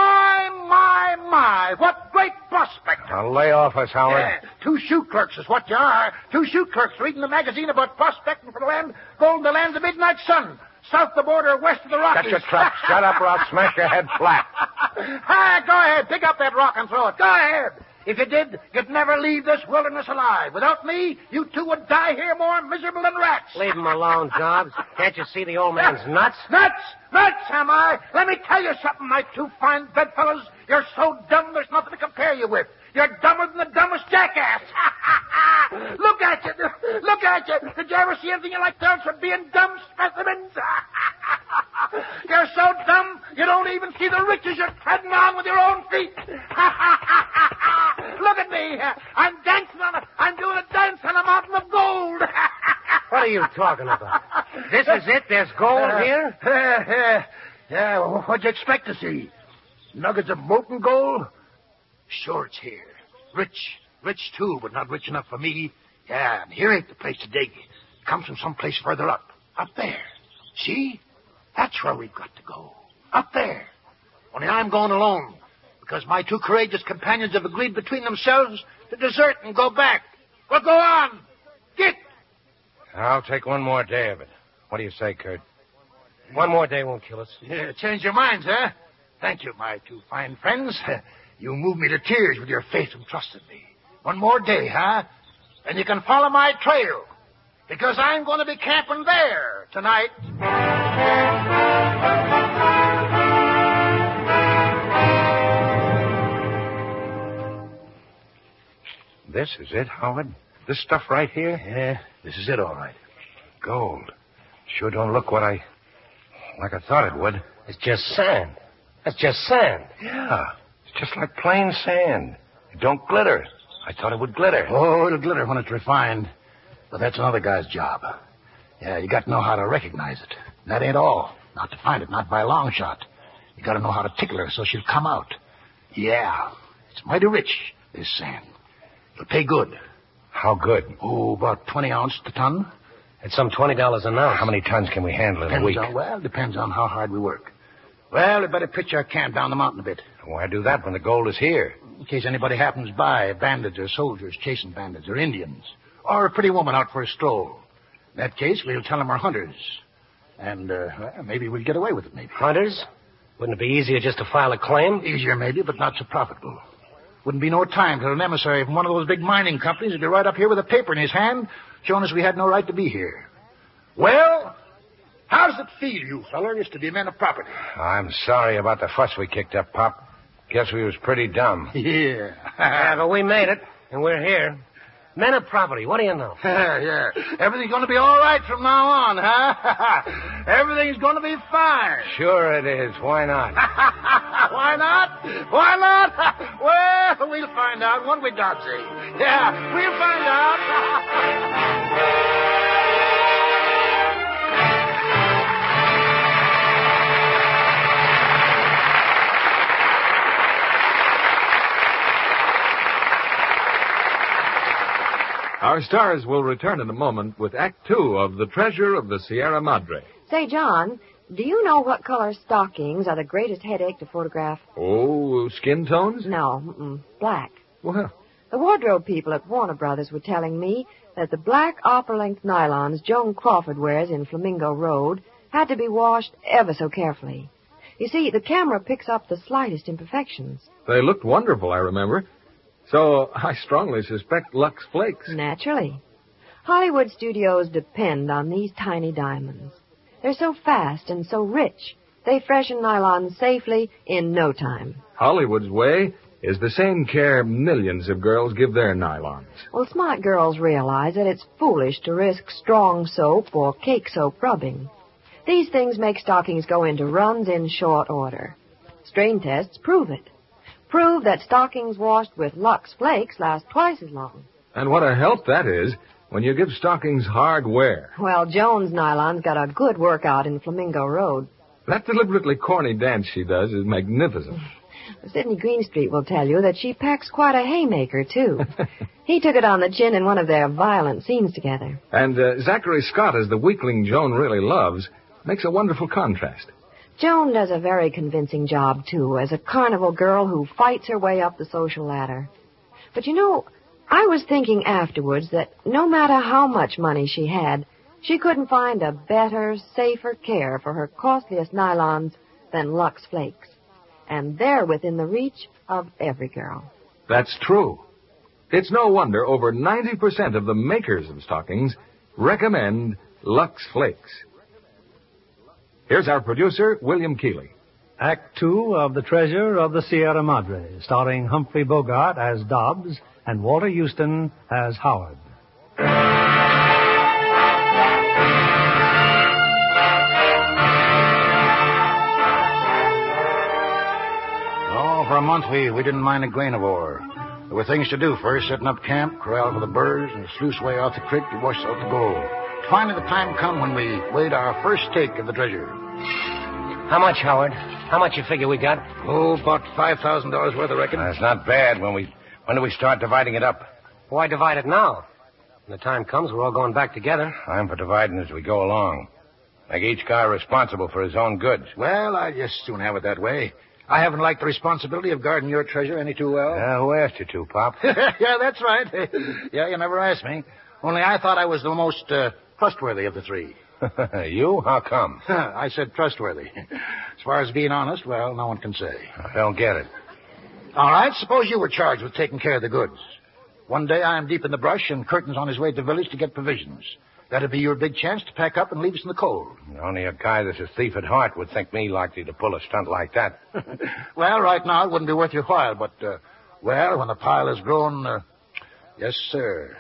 My, what great prospect.
Now lay off us, Howard.
Yeah, 2 shoe clerks is what you are. 2 shoe clerks reading the magazine about prospecting for the land, gold in the land of the midnight sun. South of the border, west of the Rockies.
Shut your trap. Shut up or I'll smash your head flat.
Hi, go ahead. Pick up that rock and throw it. Go ahead. If you did, you'd never leave this wilderness alive. Without me, you 2 would die here more miserable than rats.
Leave him alone, Dobbs. Can't you see the old man's nuts?
Nuts, am I? Let me tell you something, my 2 fine bedfellows. You're so dumb there's nothing to compare you with. You're dumber than the dumbest jackass. Look at you. Did you ever see anything you like those for being dumb specimens? You're so dumb, you don't even see the riches you're treading on with your own feet. Look at me. I'm doing a dance on a mountain of gold.
What are you talking about? This is it? There's gold here?
Yeah, well, what'd you expect to see? Nuggets of molten gold? Sure, it's here. Rich, too, but not rich enough for me. Yeah, and here ain't the place to dig. It comes from someplace further up. Up there. See? That's where we've got to go. Up there. Only I'm going alone, because my 2 courageous companions have agreed between themselves to desert and go back. Well, go on. Get.
I'll take 1 more day of it. What do you say, Kurt?
1 more day won't kill us.
Yeah, change your minds, huh? Thank you, my 2 fine friends. You moved me to tears with your faith and trust in me. 1 more day, huh? And you can follow my trail, because I'm going to be camping there tonight.
This is it, Howard? This stuff right here?
Yeah, this is it, all right.
Gold. Sure don't look like I thought it would.
It's just sand. That's just sand.
Yeah, it's just like plain sand. It don't glitter. I thought it would glitter.
Oh, it'll glitter when it's refined. But that's another guy's job. Yeah, you got to know how to recognize it. That ain't all. Not to find it, not by a long shot. You got to know how to tickle her so she'll come out. Yeah, it's mighty rich, this sand. It'll pay good.
How good?
Oh, about 20 ounces a ton.
It's some $20 an ounce.
How many tons can we handle in a week?
Depends on how hard we work. Well, we better pitch our camp down the mountain a bit.
Why do that when the gold is here?
In case anybody happens by, bandits or soldiers chasing bandits or Indians. Or a pretty woman out for a stroll. In that case, we'll tell them we're hunters. And, maybe we'll get away with it, maybe.
Hunters? Wouldn't it be easier just to file a claim?
Easier, maybe, but not so profitable. Wouldn't be no time till an emissary from one of those big mining companies would be right up here with a paper in his hand showing us we had no right to be here. Well, how does it feel, you fellers, to be men of property?
I'm sorry about the fuss we kicked up, Pop. Guess we was pretty dumb.
Yeah.
Yeah, but we made it, and we're here. Men of property, what do you know?
Yeah. Everything's going to be all right from now on, huh? Everything's going to be fine.
Sure it is. Why not?
Why not? Why not? Well, we'll find out, won't we, Dotsy? Yeah, we'll find out.
Our stars will return in a moment with Act 2 of The Treasure of the Sierra Madre.
Say, John, do you know what color stockings are the greatest headache to photograph?
Oh, skin tones?
No, black.
Well,
the wardrobe people at Warner Brothers were telling me that the black opera-length nylons Joan Crawford wears in Flamingo Road had to be washed ever so carefully. You see, the camera picks up the slightest imperfections.
they looked wonderful, I remember. So I strongly suspect Lux Flakes.
Naturally. Hollywood studios depend on these tiny diamonds. They're so fast and so rich They freshen nylons safely in no time.
Hollywood's way is the same care millions of girls give their nylons.
Well, smart girls realize that it's foolish to risk strong soap or cake soap rubbing. These things make stockings go into runs in short order. Strain tests prove it. Prove that stockings washed with Lux Flakes last twice as long.
And what a help that is when you give stockings hard wear.
Well, Joan's nylons got a good workout in Flamingo Road.
That deliberately corny dance she does is magnificent.
Sidney Greenstreet will tell you that she packs quite a haymaker, too. He took it on the chin in one of their violent scenes together.
And Zachary Scott, as the weakling Joan really loves, makes a wonderful contrast.
Joan does a very convincing job, too, as a carnival girl who fights her way up the social ladder. But you know, I was thinking afterwards that no matter how much money she had, she couldn't find a better, safer care for her costliest nylons than Lux Flakes. And they're within the reach of every girl.
That's true. It's no wonder over 90% of the makers of stockings recommend Lux Flakes. Here's our producer, William Keeley.
Act 2 of The Treasure of the Sierra Madre, starring Humphrey Bogart as Dobbs and Walter Houston as Howard.
Oh, for a month we didn't mind a grain of ore. There were things to do first, setting up camp, corral for the birds, and a sluice way out the creek to wash out the gold. Finally, the time come when we weighed our first take of the treasure.
How much, Howard? How much you figure we got?
Oh, about $5,000 worth, I reckon.
That's not bad. When do we start dividing it up?
Why divide it now? When the time comes, we're all going back together.
I'm for dividing as we go along. Make each guy responsible for his own goods.
Well, I just soon have it that way. I haven't liked the responsibility of guarding your treasure any too well.
Who asked you to, Pop?
Yeah, that's right. Yeah, you never asked me. Only I thought I was the most trustworthy of the three.
You? How come?
I said trustworthy. As far as being honest, well, no one can say.
I don't get it.
All right, suppose you were charged with taking care of the goods. One day I am deep in the brush and Curtin's on his way to the village to get provisions. That'd be your big chance to pack up and leave us in the cold.
Only a guy that's a thief at heart would think me likely to pull a stunt like that.
Well, right now it wouldn't be worth your while, but, when the pile has grown, yes, sir.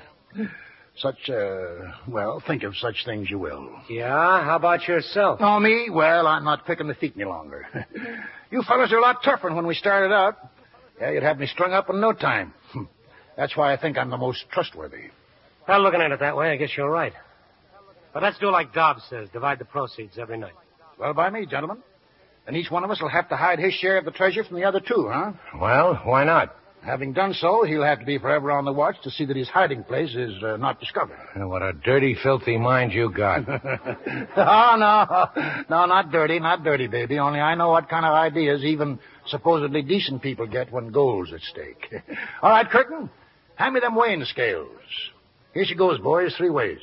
Think of such things you will.
Yeah? How about yourself?
Oh, me? Well, I'm not picking the feet any longer. You fellas are a lot tougher than when we started out. Yeah, you'd have me strung up in no time. That's why I think I'm the most trustworthy.
Well, looking at it that way, I guess you're right. But let's do like Dobbs says, divide the proceeds every night.
Well, by me, gentlemen. And each one of us will have to hide his share of the treasure from the other two, huh?
Well, why not?
Having done so, he'll have to be forever on the watch to see that his hiding place is not discovered.
What a dirty, filthy mind you got.
Oh, no. No, not dirty, baby. Only I know what kind of ideas even supposedly decent people get when gold's at stake. All right, Curtin, hand me them weighing scales. Here she goes, boys, 3 ways.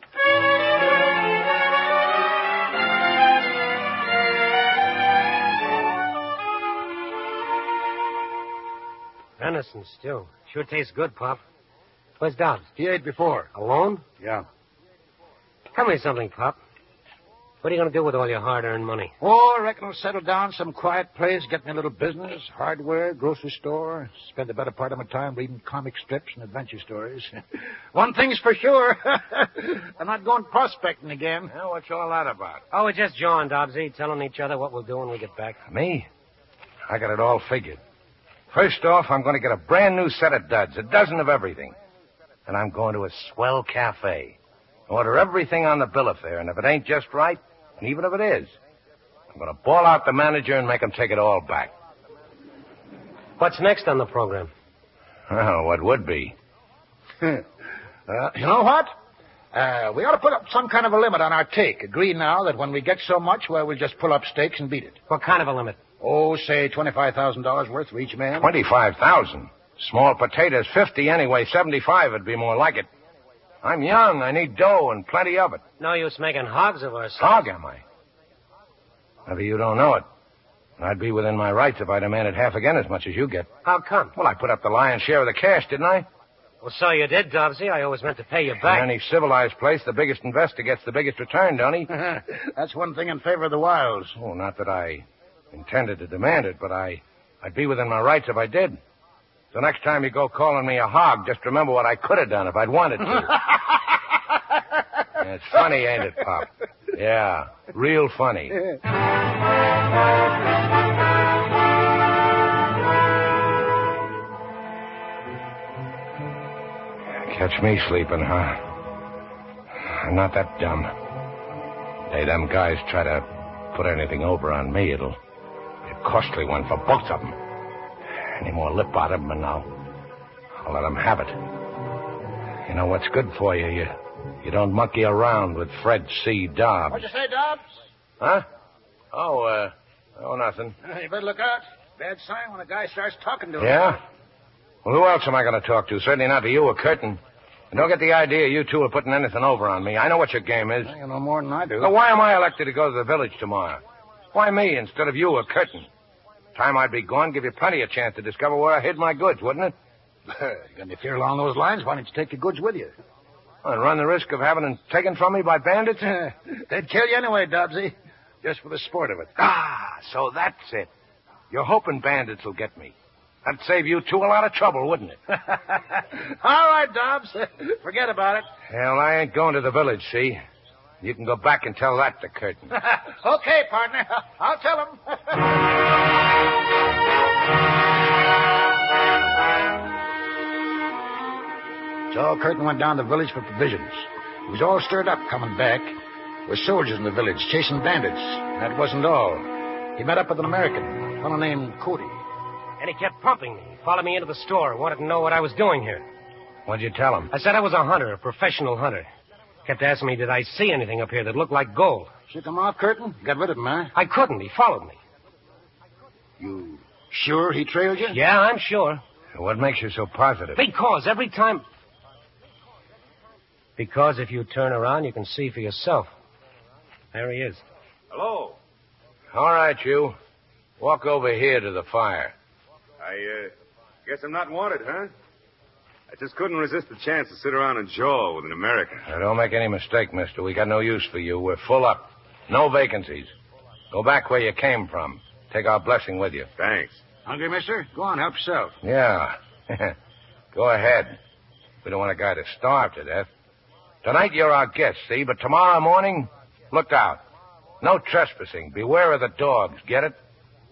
Venison stew. Sure tastes good, Pop. Where's Dobbs?
He ate before.
Alone?
Yeah.
Tell me something, Pop. What are you going to do with all your hard-earned money?
Oh, I reckon I'll settle down some quiet place, get me a little business, hardware, grocery store, spend the better part of my time reading comic strips and adventure stories. One thing's for sure. I'm not going prospecting again.
Well, what's all that about?
Oh, we're just jawing, Dobbsy, telling each other what we'll do when we get back.
Me? I got it all figured. First off, I'm going to get a brand new set of duds, a dozen of everything. And I'm going to a swell cafe. Order everything on the bill of fare, and if it ain't just right, and even if it is, I'm going to ball out the manager and make him take it all back.
What's next on the program?
Well, what would be?
You know what? We ought to put up some kind of a limit on our take. Agree now that when we get so much, well, we'll just pull up stakes and beat it.
What kind of a limit?
Oh, say $25,000 worth for each man.
25,000? Small potatoes, 50 anyway. 75 would be more like it. I'm young. I need dough and plenty of it.
No use making hogs of ourselves.
Hog, am I? Maybe you don't know it. I'd be within my rights if I demanded half again as much as you get.
How come?
Well, I put up the lion's share of the cash, didn't I?
Well, so you did, Dobbsy. I always meant to pay you back.
In any civilized place, the biggest investor gets the biggest return, don't he?
That's one thing in favor of the Wilds.
Oh, not that I intended to demand it, but I'd be within my rights if I did. So next time you go calling me a hog, just remember what I could have done if I'd wanted to. Yeah, it's funny, ain't it, Pop? Yeah, real funny. Catch me sleeping, huh? I'm not that dumb. Hey, them guys try to put anything over on me, it'll be a costly one for both of them. Any more lip out of them, and I'll let them have it. You know what's good for you? You don't monkey around with Fred C. Dobbs.
What'd you say, Dobbs?
Huh? Oh, nothing.
You better look out. Bad sign when a guy starts talking to him.
Yeah? Well, who else am I going to talk to? Certainly not to you or Curtin. And don't get the idea you two are putting anything over on me. I know what your game is.
You know more than I do.
So why am I elected to go to the village tomorrow? Why me instead of you or Curtin? Time I'd be gone, give you plenty of chance to discover where I hid my goods, wouldn't it?
If you fear along those lines, why don't you take your goods with you?
And run the risk of having them taken from me by bandits?
They'd kill you anyway, Dobbsy. Just for the sport of it.
Ah, so that's it. You're hoping bandits will get me. That'd save you two a lot of trouble, wouldn't it?
All right, Dobbs. Forget about it.
Hell, I ain't going to the village, see? You can go back and tell that to Curtin.
Okay, partner. I'll tell him. So Curtin went down to the village for provisions. He was all stirred up coming back. There were soldiers in the village chasing bandits. That wasn't all. He met up with an American, a fellow named Cody.
And he kept pumping me. He followed me into the store, wanted to know what I was doing here.
What'd you tell him?
I said I was a hunter, a professional hunter. Kept asking me, did I see anything up here that looked like gold?
Shook him off, Curtin? Got rid of him, huh?
I couldn't. He followed me.
You sure he trailed you?
Yeah, I'm sure.
What makes you so positive?
Because every time... Because if you turn around, you can see for yourself. There he is.
Hello. All right, you. Walk over here to the fire.
I guess I'm not wanted, huh? I just couldn't resist the chance to sit around and jaw with an American.
Now, don't make any mistake, mister. We got no use for you. We're full up. No vacancies. Go back where you came from. Take our blessing with you.
Thanks.
Hungry, mister? Go on, help yourself.
Yeah. Go ahead. We don't want a guy to starve to death. Tonight you're our guest, see? But tomorrow morning, look out. No trespassing. Beware of the dogs. Get it?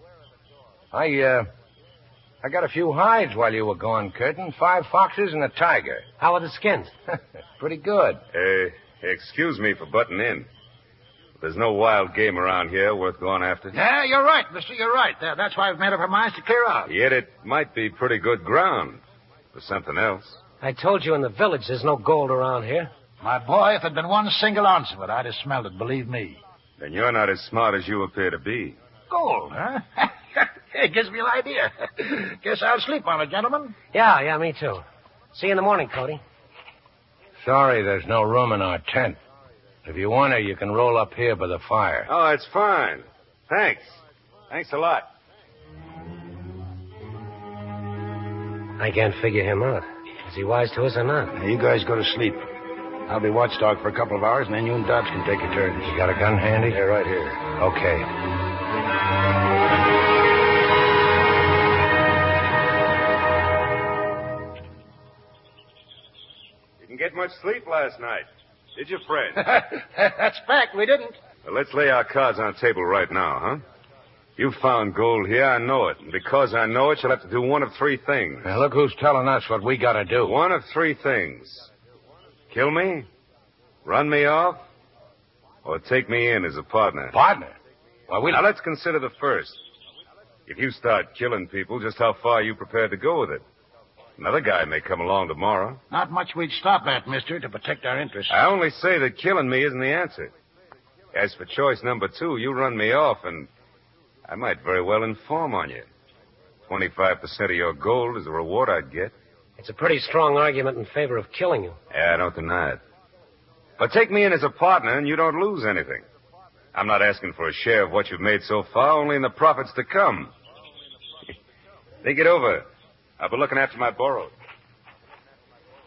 I got a few hides while you were gone, Curtin. 5 foxes and a tiger.
How are the skins?
Pretty good.
Excuse me for butting in. There's no wild game around here worth going after.
Yeah, you're right, mister. You're right. That's why we've made up our minds to clear out.
Yet it might be pretty good ground for something else.
I told you in the village there's no gold around here.
My boy, if there'd been one single ounce of it, I'd have smelled it, believe me.
Then you're not as smart as you appear to be.
Gold, huh? It gives me an idea. Guess I'll sleep on it, gentlemen.
Yeah, me too. See you in the morning, Cody.
Sorry there's no room in our tent. If you want to, you can roll up here by the fire.
Oh, it's fine. Thanks. Thanks a lot.
I can't figure him out. Is he wise to us or not?
Now, you guys go to sleep. I'll be watchdog for a couple of hours, and then you and Dobbs can take your turns.
You got a gun handy?
Yeah, right here.
Okay.
Didn't get much sleep last night, did you, Fred?
That's fact, we didn't.
Well, let's lay our cards on the table right now, huh? You found gold here, I know it. And because I know it, you'll have to do one of 3 things.
Now, look who's telling us what we gotta do.
One of 3 things. Kill me, run me off, or take me in as a partner.
Partner? Well,
Now, let's consider the first. If you start killing people, just how far are you prepared to go with it? Another guy may come along tomorrow.
Not much we'd stop at, mister, to protect our interests.
I only say that killing me isn't the answer. As for choice number 2, you run me off, and I might very well inform on you. 25% of your gold is the reward I'd get.
It's a pretty strong argument in favor of killing you.
Yeah, I don't deny it. But take me in as a partner, and you don't lose anything. I'm not asking for a share of what you've made so far, only in the profits to come. Think it over. I'll be looking after my borrowed.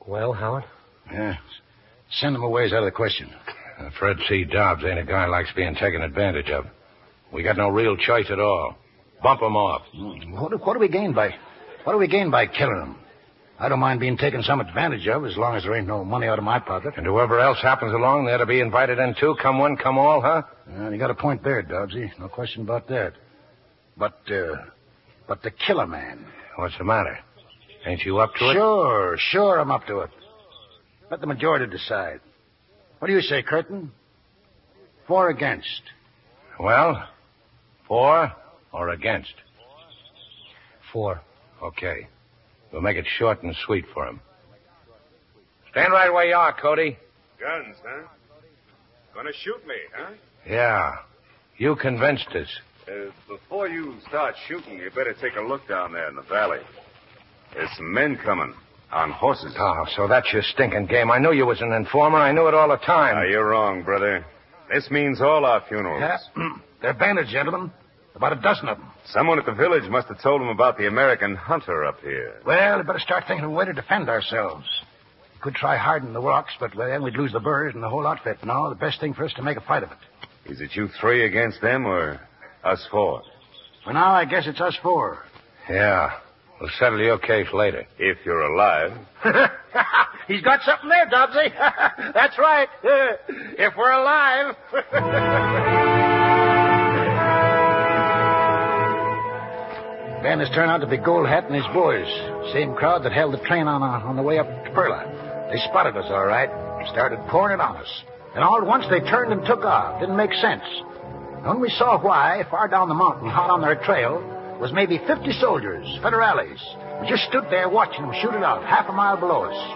Well, Howard?
Yeah. Send them away is out of the question.
Fred C. Dobbs ain't a guy likes being taken advantage of. We got no real choice at all. Bump him off.
What do we gain by killing him? I don't mind being taken some advantage of as long as there ain't no money out of my pocket.
And whoever else happens along there to be invited in too, come one, come all, huh?
You got a point there, Dobbsy. No question about that. But the killer man.
What's the matter? Ain't you up to it?
Sure I'm up to it. Let the majority decide. What do you say, Curtin? For or against?
Well, for or against?
For.
Okay. We'll make it short and sweet for him. Stand right where you are, Cody.
Guns, huh? Gonna shoot me, huh?
Yeah. You convinced us.
Before you start shooting, you better take a look down there in the valley. There's some men coming on horses.
Oh, so that's your stinking game. I knew you was an informer. I knew it all the time.
Now, you're wrong, brother. This means all our funerals.
Yeah. They're bandits, gentlemen. About a dozen of them.
Someone at the village must have told them about the American hunter up here.
Well, we better start thinking of a way to defend ourselves. We could try harding the rocks, but then we'd lose the birds and the whole outfit. No, the best thing for us to make a fight of it.
Is it you three against them or us four?
For now, I guess it's us four.
Yeah. We'll settle your case later.
If you're alive.
He's got something there, Dobbsy. That's right. If we're alive. Ben has turned out to be Gold Hat and his boys. Same crowd that held the train on the way up to Perla. They spotted us, all right. Started pouring it on us. And all at once they turned and took off. Didn't make sense. When we saw why, far down the mountain, hot on their trail, was maybe 50 soldiers, federales. We just stood there watching them shoot it out, half a mile below us.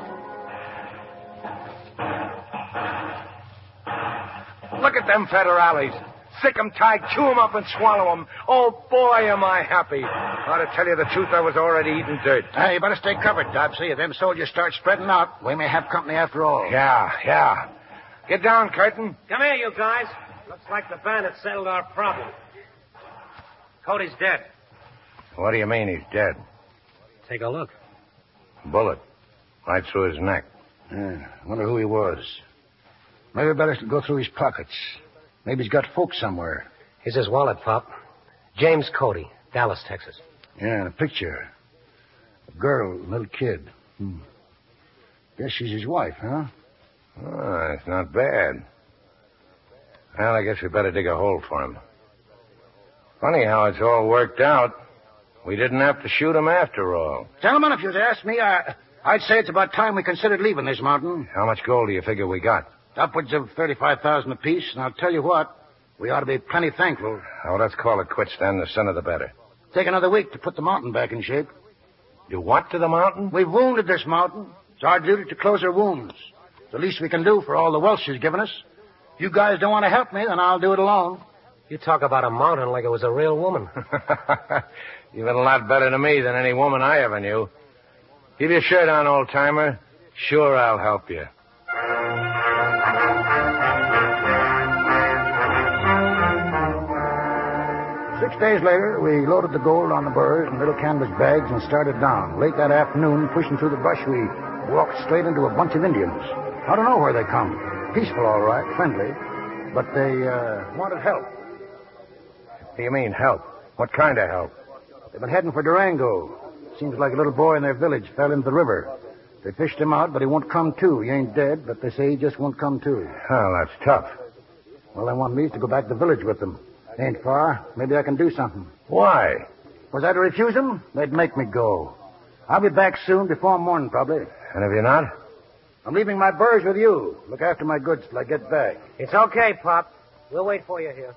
Look at them federales. Sick 'em tight, chew 'em up and swallow 'em. Oh, boy, am I happy. Now, to tell you the truth, I was already eating dirt.
Hey, you better stay covered, Dobbsy. If them soldiers start spreading out, we may have company after all.
Yeah. Get down, Curtin.
Come here, you guys. Looks like the bandits settled our problem. Cody's dead.
What do you mean he's dead?
Take a look.
Bullet. Right through his neck.
I wonder who he was. Maybe we better go through his pockets. Maybe he's got folks somewhere.
Here's his wallet, Pop. James Cody, Dallas, Texas.
Yeah, and a picture. A girl, a little kid. Guess she's his wife, huh?
Oh, it's not bad. Well, I guess we better dig a hole for him. Funny how it's all worked out. We didn't have to shoot him after all.
Gentlemen, if you'd asked me, I'd say it's about time we considered leaving this mountain.
How much gold do you figure we got?
Upwards of 35,000 apiece, and I'll tell you what, we ought to be plenty thankful.
Oh, let's call it quits then. The sooner the better.
Take another week to put the mountain back in shape.
Do what to the mountain?
We've wounded this mountain. It's our duty to close our wounds. It's the least we can do for all the wealth she's given us. If you guys don't want to help me, then I'll do it alone.
You talk about a mountain like it was a real woman.
You've been a lot better to me than any woman I ever knew. Keep your shirt on, old-timer. Sure, I'll help you.
6 days later, we loaded the gold on the burros and little canvas bags and started down. Late that afternoon, pushing through the brush, we walked straight into a bunch of Indians. I don't know where they come. Peaceful, all right, friendly. But they wanted help.
What do you mean, help? What kind of help?
They've been heading for Durango. Seems like a little boy in their village fell into the river. They fished him out, but he won't come to. He ain't dead, but they say he just won't come to.
Well, that's tough.
Well, they want me to go back to the village with them. Ain't far. Maybe I can do something.
Why?
Was I to refuse them? They'd make me go. I'll be back soon, before morning, probably.
And if you're not?
I'm leaving my burros with you. Look after my goods till I get back.
It's okay, Pop. We'll wait for you here.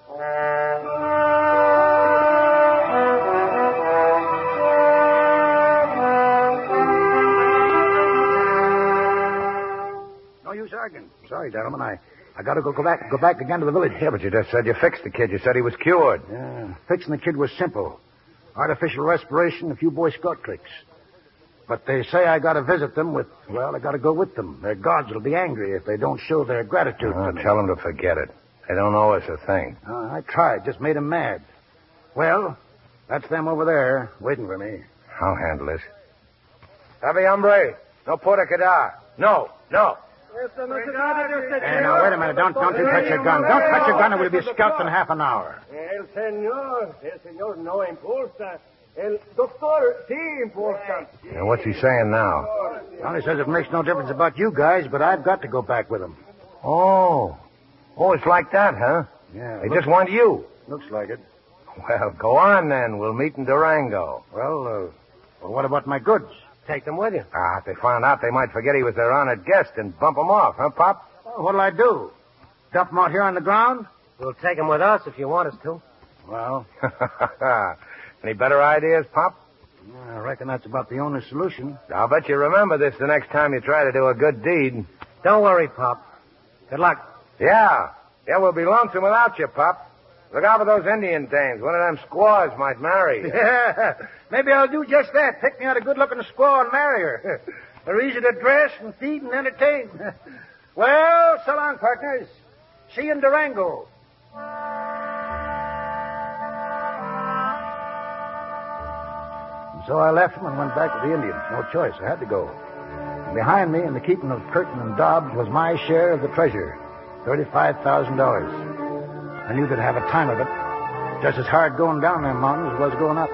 No use arguing. Sorry, gentlemen. I got to go back again to the village.
Yeah, but you just said you fixed the kid. You said he was cured.
Yeah, fixing the kid was simple. Artificial respiration, a few Boy Scout tricks. But they say I got to visit them with, well, I got to go with them. Their gods will be angry if they don't show their gratitude to me.
Tell them to forget it. They don't owe us a thing.
I tried, just made them mad. Well, that's them over there waiting for me.
I'll handle this. Heavy hombre. No puta quedar. No.
Hey, now, wait a minute. Don't you touch your gun. Don't touch your gun or we'll be scalped in half an hour.
El señor no importa. El doctor sí importa.
And what's he saying now?
Well, he says it makes no difference about you guys, but I've got to go back with him.
Oh, it's like that, huh?
Yeah.
They just want you.
Looks like it.
Well, go on then. We'll meet in Durango.
Well, what about my goods?
Take them with you.
If they found out, they might forget he was their honored guest and bump him off, huh, Pop?
Well, what'll I do? Dump them out here on the ground?
We'll take them with us if you want us to.
Well,
any better ideas, Pop?
I reckon that's about the only solution.
I'll bet you remember this the next time you try to do a good deed.
Don't worry, Pop. Good luck.
Yeah, we'll be lonesome without you, Pop. Look out for those Indian dames. One of them squaws might marry.
Yeah, maybe I'll do just that. Pick me out a good-looking squaw and marry her. They're easy to dress and feed and entertain. Well, so long, partners. See you in Durango. And so I left them and went back to the Indians. No choice. I had to go. And behind me, in the keeping of Curtin and Dobbs, was my share of the treasure, $35,000. I knew they'd have a time of it. Just as hard going down them mountains as it was going up.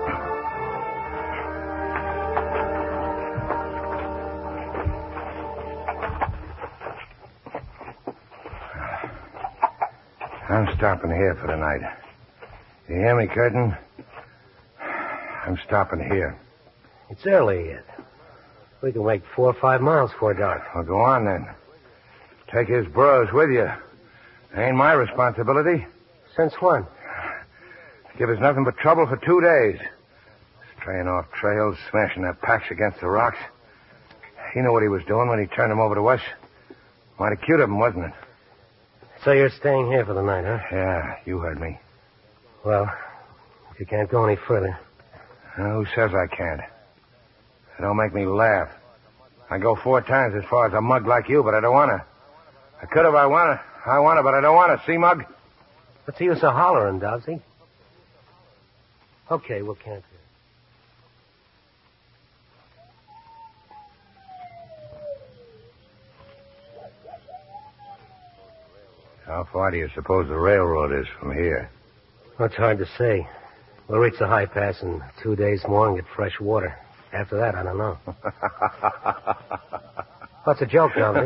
I'm stopping here for the night. You hear me, Curtin? I'm stopping here.
It's early yet. We can wait 4 or 5 miles before dark.
Well, go on then. Take his burros with you. Ain't my responsibility.
Since when?
Give us nothing but trouble for 2 days. Straying off trails, smashing their packs against the rocks. He knew what he was doing when he turned them over to us. Mighty cute of him, wasn't it?
So you're staying here for the night, huh?
Yeah, you heard me.
Well, if you can't go any further.
Who says I can't? It don't make me laugh. I go 4 times as far as a mug like you, but I don't want to. I could if I want to, but I don't want to. See, Mug?
What's the use of hollering, Dobbsy? Okay, we'll camp here.
How far do you suppose the railroad is from here?
Well, it's hard to say. We'll reach the high pass in 2 days more and get fresh water. After that, I don't know. What's a joke, Dobbsy?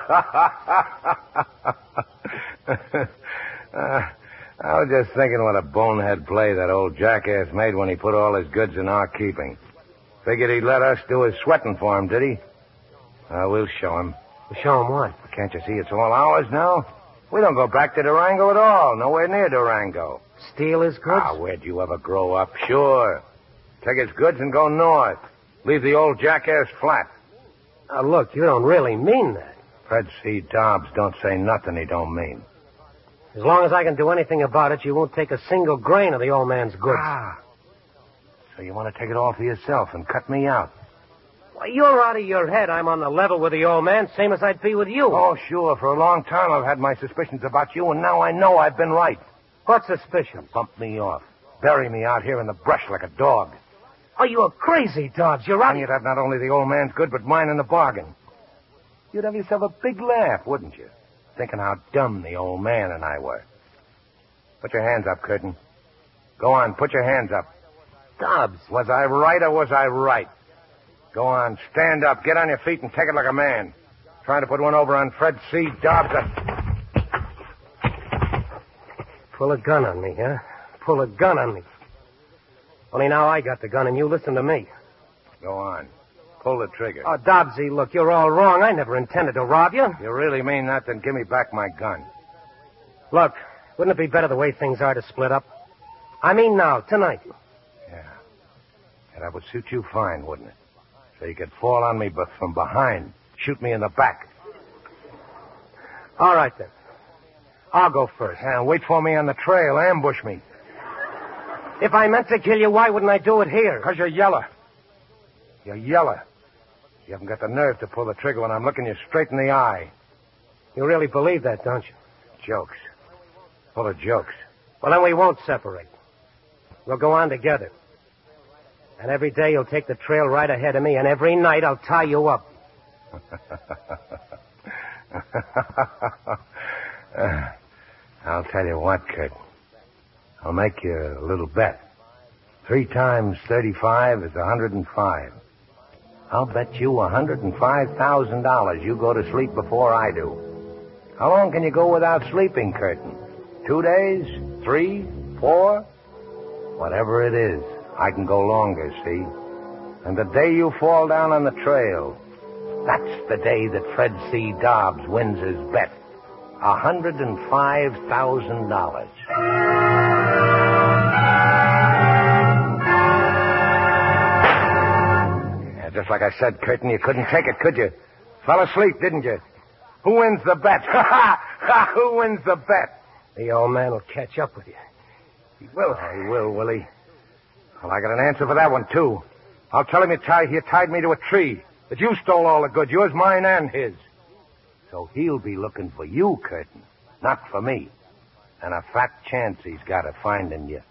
I was just thinking what a bonehead play that old jackass made when he put all his goods in our keeping. Figured he'd let us do his sweating for him, did he? We'll show him.
We'll show him what?
Can't you see it's all ours now? We don't go back to Durango at all. Nowhere near Durango.
Steal his goods?
Where'd you ever grow up? Sure. Take his goods and go north. Leave the old jackass flat.
Now, look, you don't really mean that.
Fred C. Dobbs don't say nothing he don't mean.
As long as I can do anything about it, you won't take a single grain of the old man's goods.
So you want to take it all for yourself and cut me out?
Why, you're out of your head. I'm on the level with the old man, same as I'd be with you.
Oh, sure. For a long time I've had my suspicions about you, and now I know I've been right.
What suspicion?
Bump me off. Bury me out here in the brush like a dog.
Oh, you're crazy, Dobbs. You're out.
And you'd have not only the old man's good, but mine in the bargain. You'd have yourself a big laugh, wouldn't you? Thinking how dumb the old man and I were. Put your hands up, Curtin. Go on, put your hands up.
Dobbs.
Was I right or was I right? Go on, stand up, get on your feet and take it like a man. Trying to put one over on Fred C. Dobbs.
Pull a gun on me, huh? Pull a gun on me. Only now I got the gun and you listen to me.
Go on. Pull the trigger.
Oh, Dobbsy, look, you're all wrong. I never intended to rob you.
You really mean that? Then give me back my gun.
Look, wouldn't it be better the way things are to split up? I mean now, tonight.
Yeah. And that would suit you fine, wouldn't it? So you could fall on me but from behind. Shoot me in the back.
All right, then. I'll go first.
And wait for me on the trail. Ambush me.
If I meant to kill you, why wouldn't I do it here?
Because you're yeller. You're yeller. You haven't got the nerve to pull the trigger when I'm looking you straight in the eye.
You really believe that, don't you?
Jokes. Full of jokes.
Well, then we won't separate. We'll go on together. And every day you'll take the trail right ahead of me, and every night I'll tie you up.
I'll tell you what, Kurt. I'll make you a little bet. 3 times 35 is 105. I'll bet you $105,000 you go to sleep before I do. How long can you go without sleeping, Curtin? 2 days? 3? 4? Whatever it is, I can go longer, see? And the day you fall down on the trail, that's the day that Fred C. Dobbs wins his bet. $105,000. Yeah, just like I said, Curtin, you couldn't take it, could you? Fell asleep, didn't you? Who wins the bet? Who wins the bet?
The old man will catch up with you.
He will. Oh, he will he? Well, I got an answer for that one, too. I'll tell him you tied me to a tree, that you stole all the goods, yours, mine, and his. So he'll be looking for you, Curtin, not for me. And a fat chance he's got of finding you.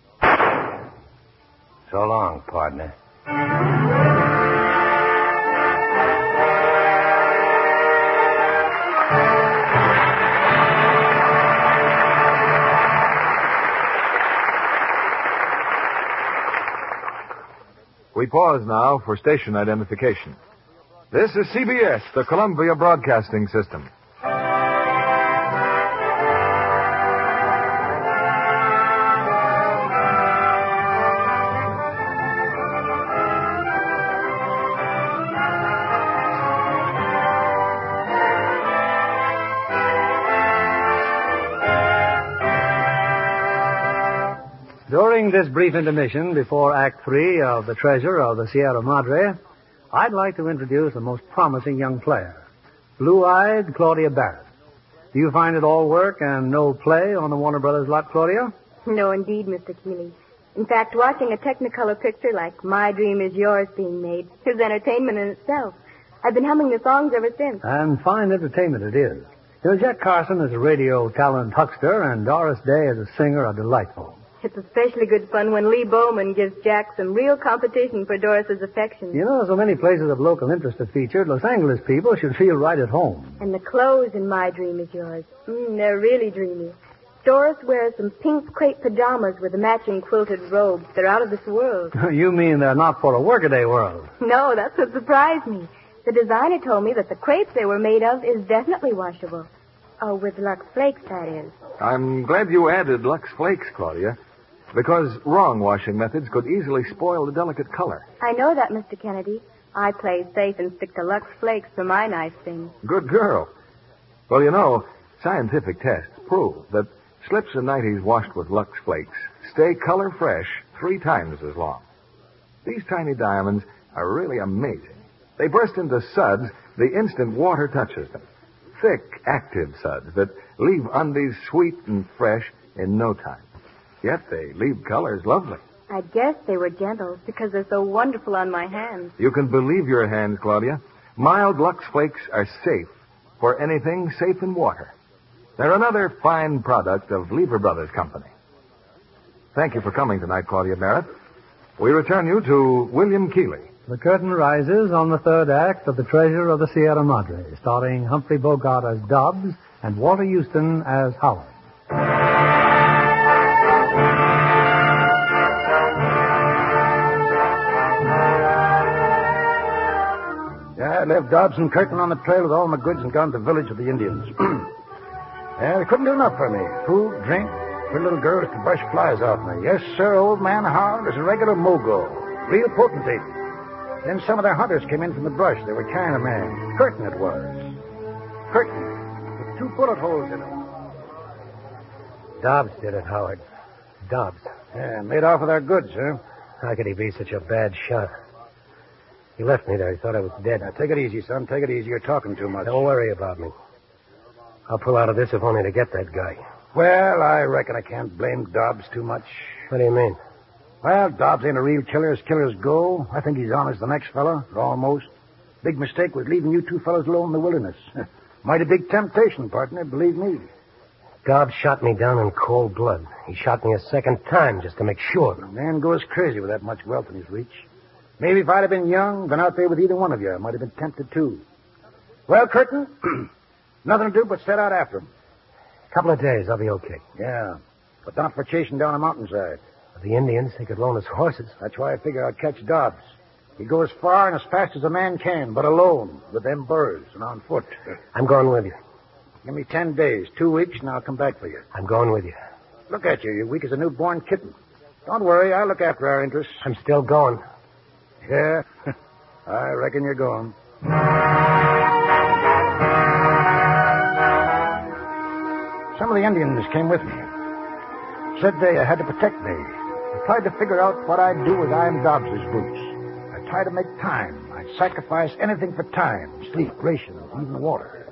So long, partner.
We pause now for station identification. This is CBS, the Columbia Broadcasting System.
During this brief intermission before Act 3 of The Treasure of the Sierra Madre, I'd like to introduce a most promising young player, blue-eyed Claudia Barrett. Do you find it all work and no play on the Warner Brothers lot, Claudia?
No, indeed, Mr. Keeley. In fact, watching a Technicolor picture like My Dream Is Yours being made is entertainment in itself. I've been humming the songs ever since.
And fine entertainment it is. You know, Jack Carson as a radio talent huckster and Doris Day as a singer are delightful.
It's especially good fun when Lee Bowman gives Jack some real competition for Doris's affection.
You know, so many places of local interest are featured, Los Angeles people should feel right at home.
And the clothes in My Dream Is Yours. They're really dreamy. Doris wears some pink crepe pajamas with a matching quilted robe. They're out of this world.
You mean they're not for a workaday world?
No, that's what surprised me. The designer told me that the crepe they were made of is definitely washable. Oh, with Lux Flakes, that is.
I'm glad you added Lux Flakes, Claudia, because wrong washing methods could easily spoil the delicate color.
I know that, Mr. Kennedy. I play safe and stick to Lux Flakes for my nice things.
Good girl. Well, you know, scientific tests prove that slips and nighties washed with Lux Flakes stay color fresh 3 times as long. These tiny diamonds are really amazing. They burst into suds the instant water touches them. Thick, active suds that leave undies sweet and fresh in no time. Yet they leave colors lovely.
I guess they were gentle because they're so wonderful on my hands.
You can believe your hands, Claudia. Mild Lux Flakes are safe for anything safe in water. They're another fine product of Lever Brothers Company. Thank you for coming tonight, Claudia Barrett. We return you to William Keighley.
The curtain rises on the 3rd act of The Treasure of the Sierra Madre, starring Humphrey Bogart as Dobbs and Walter Houston as Howard.
I left Dobbs and Curtin on the trail with all my goods and gone to the village of the Indians. They couldn't do enough for me. Food, drink, pretty little girls to brush flies off me. Yes, sir, old man Howard is a regular mogul. Real potentate. Then some of their hunters came in from the brush. They were carrying a man. Curtin it was. Curtin, with 2 bullet holes in him.
Dobbs did it, Howard. Dobbs.
Yeah, made off with our goods, huh?
How could he be such a bad shot? He left me there. He thought I was dead.
Now, take it easy, son. Take it easy. You're talking too much.
Don't worry about me. I'll pull out of this if only to get that guy.
Well, I reckon I can't blame Dobbs too much.
What do you mean?
Well, Dobbs ain't a real killer as killers go. I think he's honest the next fella, almost. Big mistake was leaving you 2 fellas alone in the wilderness. Mighty big temptation, partner, believe me.
Dobbs shot me down in cold blood. He shot me a second time just to make sure.
A man goes crazy with that much wealth in his reach. Maybe if I'd have been young, been out there with either one of you, I might have been tempted too. Well, Curtin, nothing to do but set out after him.
Couple of days, I'll be okay.
Yeah, but not for chasing down a mountainside.
The Indians, they could loan us horses.
That's why I figure I'd catch Dobbs. He'd go as far and as fast as a man can, but alone, with them burros and on foot.
I'm going with you.
Give me 10 days, 2 weeks, and I'll come back for you.
I'm going with you.
Look at you. You're weak as a newborn kitten. Don't worry. I'll look after our interests.
I'm still going.
Yeah, I reckon you're going. Some of the Indians came with me. Said they had to protect me. I tried to figure out what I'd do with Iron Dobbs's boots. I tried to make time. I'd sacrifice anything for time, sleep, rations, even water.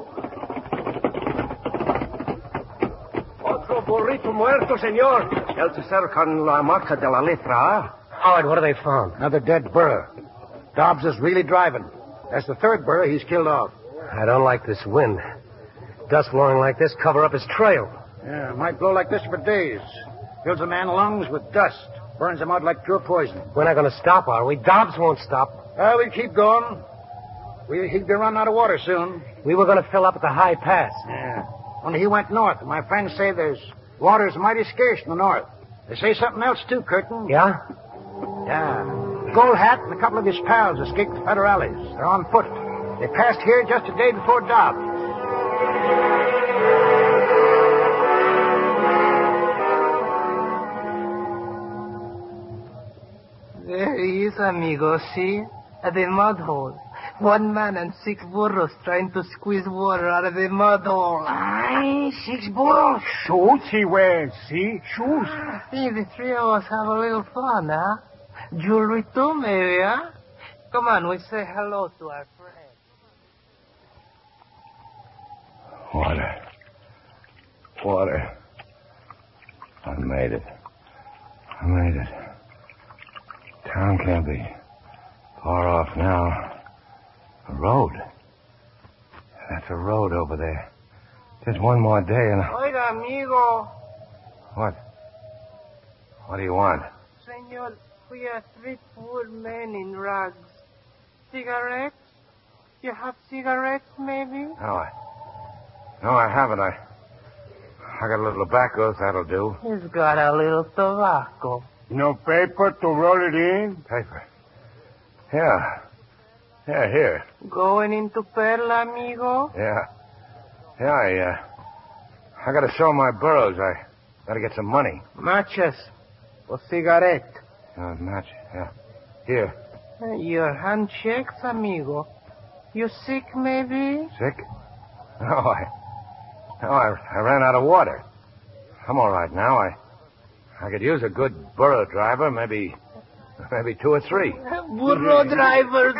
Otro burrito muerto, señor. El tercero con la marca de la letra. Howard, what have they found?
Another dead burro. Dobbs is really driving. That's the third burro he's killed off.
I don't like this wind. Dust blowing like this cover up his trail.
Yeah, it might blow like this for days. Fills a man's lungs with dust. Burns him out like pure poison.
We're not going to stop, are we? Dobbs won't stop.
We'll keep going. He'd be running out of water soon.
We were going to fill up at the high pass.
Yeah. Only he went north. My friends say water's mighty scarce in the north. They say something else, too, Curtin.
Yeah?
Yeah. Gold Hat and a couple of his pals escaped the federales. They're on foot. They passed here just a day before Dobbs.
There he is, amigo. See? At the mud hole. One man and 6 burros trying to squeeze water out of the mud hole.
Aye, 6 burros. Shoes he wears, see? Shoes.
See, the 3 of us have a little fun, huh? Jewelry too, maybe, huh? Come on, we say hello to our friend.
Water. I made it. Town can't be far off now. A road. That's a road over there. Just one more day and...
Oiga, amigo.
What? What do you want?
Senor, we are 3 poor men in rags. Cigarettes? You have cigarettes, maybe?
No, I haven't. I got a little tobacco, that'll do.
He's got a little tobacco.
No paper to roll it in?
Paper? Yeah, here.
Going into Perla, amigo?
Yeah, I gotta sell my burros. I gotta get some money.
Matches. Or cigarette.
Match, yeah. Here.
Your handshakes, amigo. You sick, maybe?
Sick? No, I ran out of water. I'm all right now. I could use a good burro driver, maybe 2 or 3.
Burro drivers,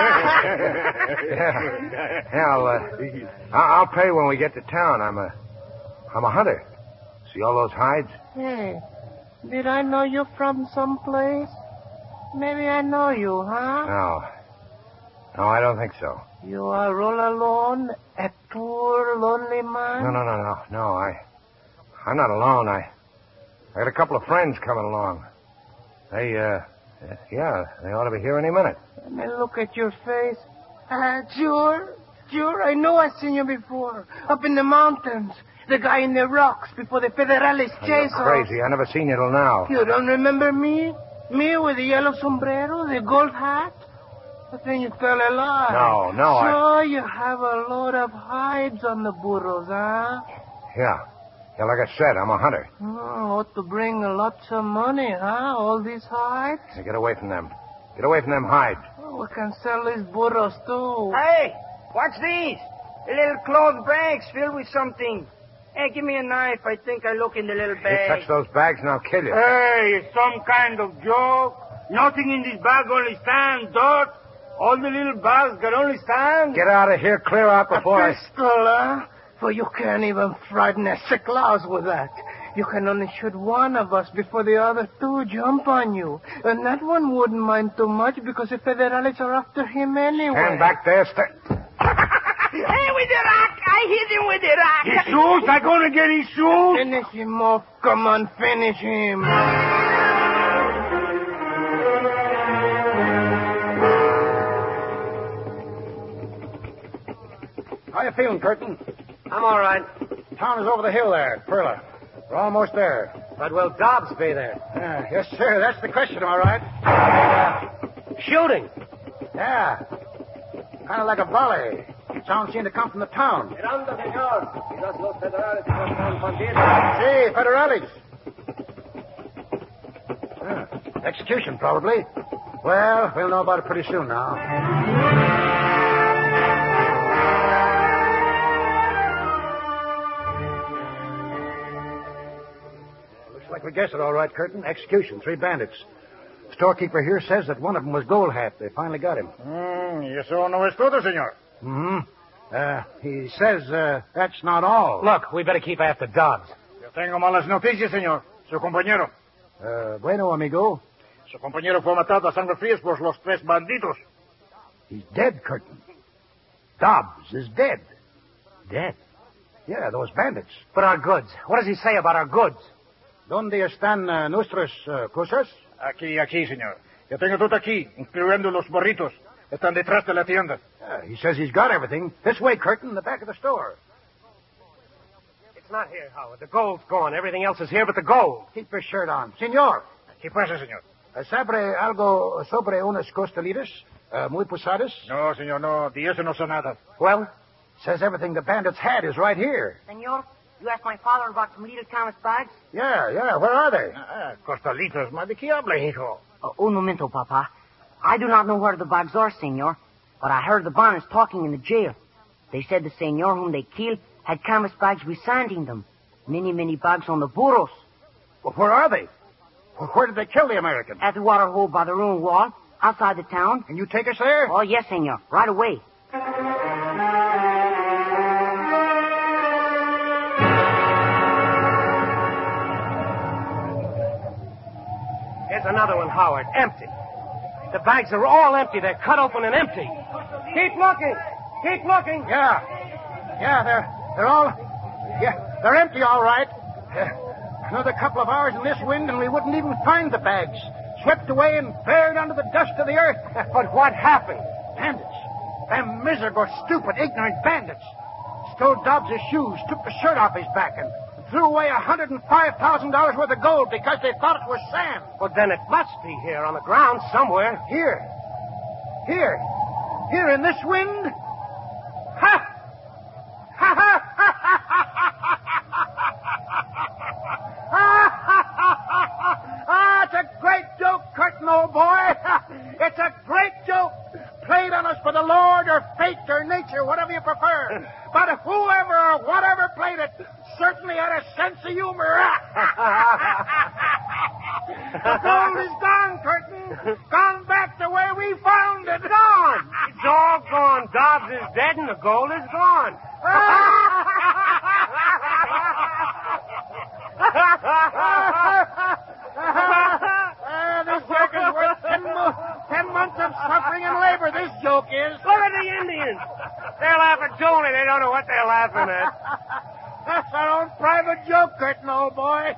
Yeah, I'll pay when we get to town. I'm a hunter. See all those hides?
Hey, did I know you from someplace? Maybe I know you, huh?
No, I don't think so.
You are all alone, a poor, lonely man?
No, I'm not alone. I got a couple of friends coming along. They ought to be here any minute.
Let me look at your face. Sure, I know I've seen you before. Up in the mountains. The guy in the rocks before the Federales chase us.
Crazy. I never seen you till now.
You don't remember me? Me with the yellow sombrero, the gold hat? I think you tell a lie.
No,
So you have a load of hides on the burros, huh?
Yeah, like I said, I'm a hunter.
Oh, ought to bring lots of money, huh? All these hides?
Hey, get away from them. Get away from them hides.
Oh, we can sell these burros, too.
Hey, what's these? Little cloth bags filled with something. Hey, give me a knife. I think I look in the little
You
bag.
touch those bags and I'll kill you.
Hey, it's some kind of joke. Nothing in this bag only stands dirt. All the little bags can only stand.
Get out of here. Clear out before
A pistol, huh? For you can't even frighten a sick louse with that. You can only shoot one of us before the other 2 jump on you. And that one wouldn't mind too much because the Federales are after him anyway.
Stand back there.
Hey, with the rock! I hit him with the rock!
His shoes? I'm gonna get his shoes?
Finish him off. Come on, finish him.
feeling, Curtin?
I'm all right.
Town is over the hill there, Perla. We're almost there.
But will Dobbs be there?
Yes, sir. That's the question, all right.
Shooting.
Yeah. Kind of like a volley. Sound seemed to come from the town.
Miranda, señor. Quizás los federales están confundidos.
Sí, federales. Execution, probably. Well, we'll know about it pretty soon now. Looks like we guessed it all right, Curtin. Execution, 3 bandits. The storekeeper here says that one of them was Gold Hat. They finally got him.
Y eso no es todo, señor.
He says that's not all.
Look, we better keep after Dobbs.
Yo tengo malas noticias, señor. Su compañero.
Bueno, amigo.
Su compañero fue matado a sangre fría por los 3 bandidos.
He's dead, Curtin. Dobbs is dead.
Dead?
Yeah, those bandits.
But our goods. What does he say about our goods?
¿Dónde están nuestras cosas?
Aquí, señor. Yo tengo todo aquí, incluyendo los burritos. Están detrás de la tienda.
He says he's got everything. This way, Curtin, the back of the store.
It's not here, Howard. The gold's gone. Everything else is here but the gold.
Keep your shirt on. Señor.
¿Qué pasa, señor?
¿Sabe algo sobre unas costelitas muy pesadas?
No, señor, no. De eso no sé nada.
Well, says everything the bandits had is right here.
Senor, you asked my father about some little canvas bags?
Yeah. Where are they?
Costelitas, ¿de qué habla, hijo?
Un momento, Papa. I do not know where the bags are, senor, but I heard the Barnes talking in the jail. They said the senor whom they killed had canvas bags with sand in them. Many bags on the burros.
Well, where are they? Where did they kill the American?
At the water hole by the ruined wall, outside the town.
Can you take us there?
Oh, yes, senor. Right away.
Here's another one, Howard. Empty. The bags are all empty. They're cut open and empty. Keep looking. Keep looking.
Yeah, they're all... Yeah, they're empty, all right. Another couple of hours in this wind and we wouldn't even find the bags. Swept away and buried under the dust of the earth.
But what happened?
Bandits. Them miserable, stupid, ignorant bandits. Stole Dobbs' shoes, took the shirt off his back, and threw away $105,000 worth of gold because they thought it was sand.
Well, then it must be here on the ground somewhere.
Here in this wind? Ha! Ha ha ha ha ha! It's a great joke, Curtin, old boy. It's a great joke. Played on us for the Lord or fate or nature, whatever you prefer. But whoever or whatever played it certainly had a sense of humor. The gold is gone, Curtin. Gone back to where we found it.
Gone. It's all gone. Dobbs is dead and the gold is gone.
This joke is worth 10 months of suffering and labor, this joke is.
Look at the Indians. They're laughing too, and they don't know what they're laughing at.
That's our own private joke, Curtin, old boy.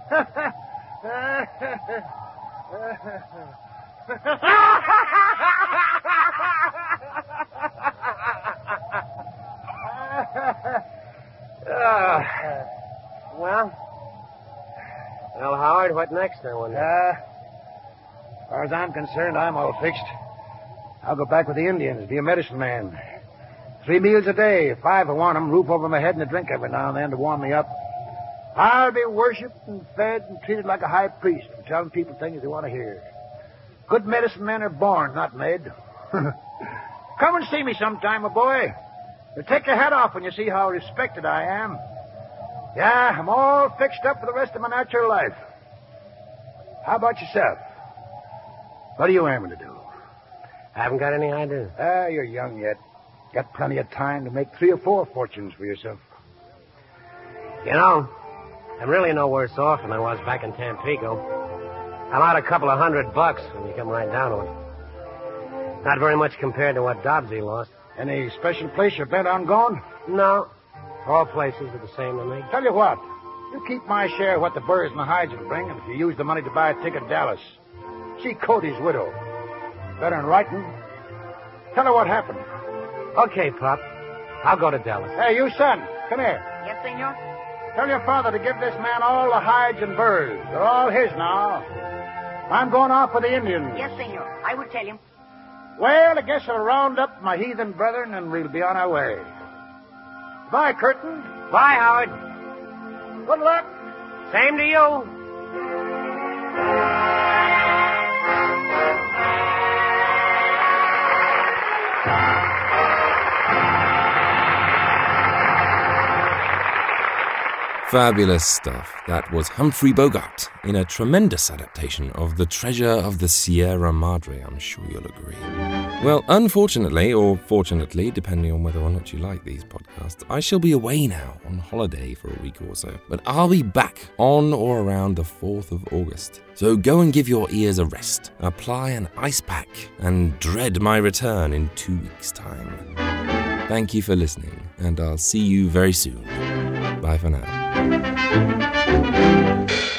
Well, Howard, what next, I wonder?
As far as I'm concerned, I'm all fixed. I'll go back with the Indians, be a medicine man. 3 meals a day, 5 I want 'em, roof over my head and a drink every now and then to warm me up. I'll be worshipped and fed and treated like a high priest for telling people things they want to hear. Good medicine men are born, not made. Come and see me sometime, my boy. You'll take your hat off when you see how respected I am. Yeah, I'm all fixed up for the rest of my natural life. How about yourself? What are you aiming to do?
I haven't got any idea.
You're young yet. Got plenty of time to make 3 or 4 fortunes for yourself.
You know, I'm really no worse off than I was back in Tampico. I'm out a couple of $100 when you come right down to it. Not very much compared to what Dobbsy lost.
Any special place you're bent on going?
No. All places are the same to me.
Tell you what, you keep my share of what the burrs and the hides will bring, and if you use the money to buy a ticket to Dallas, see Cody's widow. Better in writing. Tell her what happened.
Okay, Pop. I'll go to Dallas.
Hey, you son, come here.
Yes, senor?
Tell your father to give this man all the hides and burrs. They're all his now. I'm going off with the Indians.
Yes, senor. I will tell him.
Well, I guess I'll round up my heathen brethren and we'll be on our way. Bye, Curtin.
Bye, Howard.
Good luck.
Same to you.
Fabulous stuff. That was Humphrey Bogart in a tremendous adaptation of The Treasure of the Sierra Madre, I'm sure you'll agree. Well, unfortunately, or fortunately, depending on whether or not you like these podcasts, I shall be away now on holiday for a week or so. But I'll be back on or around the 4th of August. So go and give your ears a rest, apply an ice pack, and dread my return in 2 weeks' time. Thank you for listening, and I'll see you very soon. Bye for now.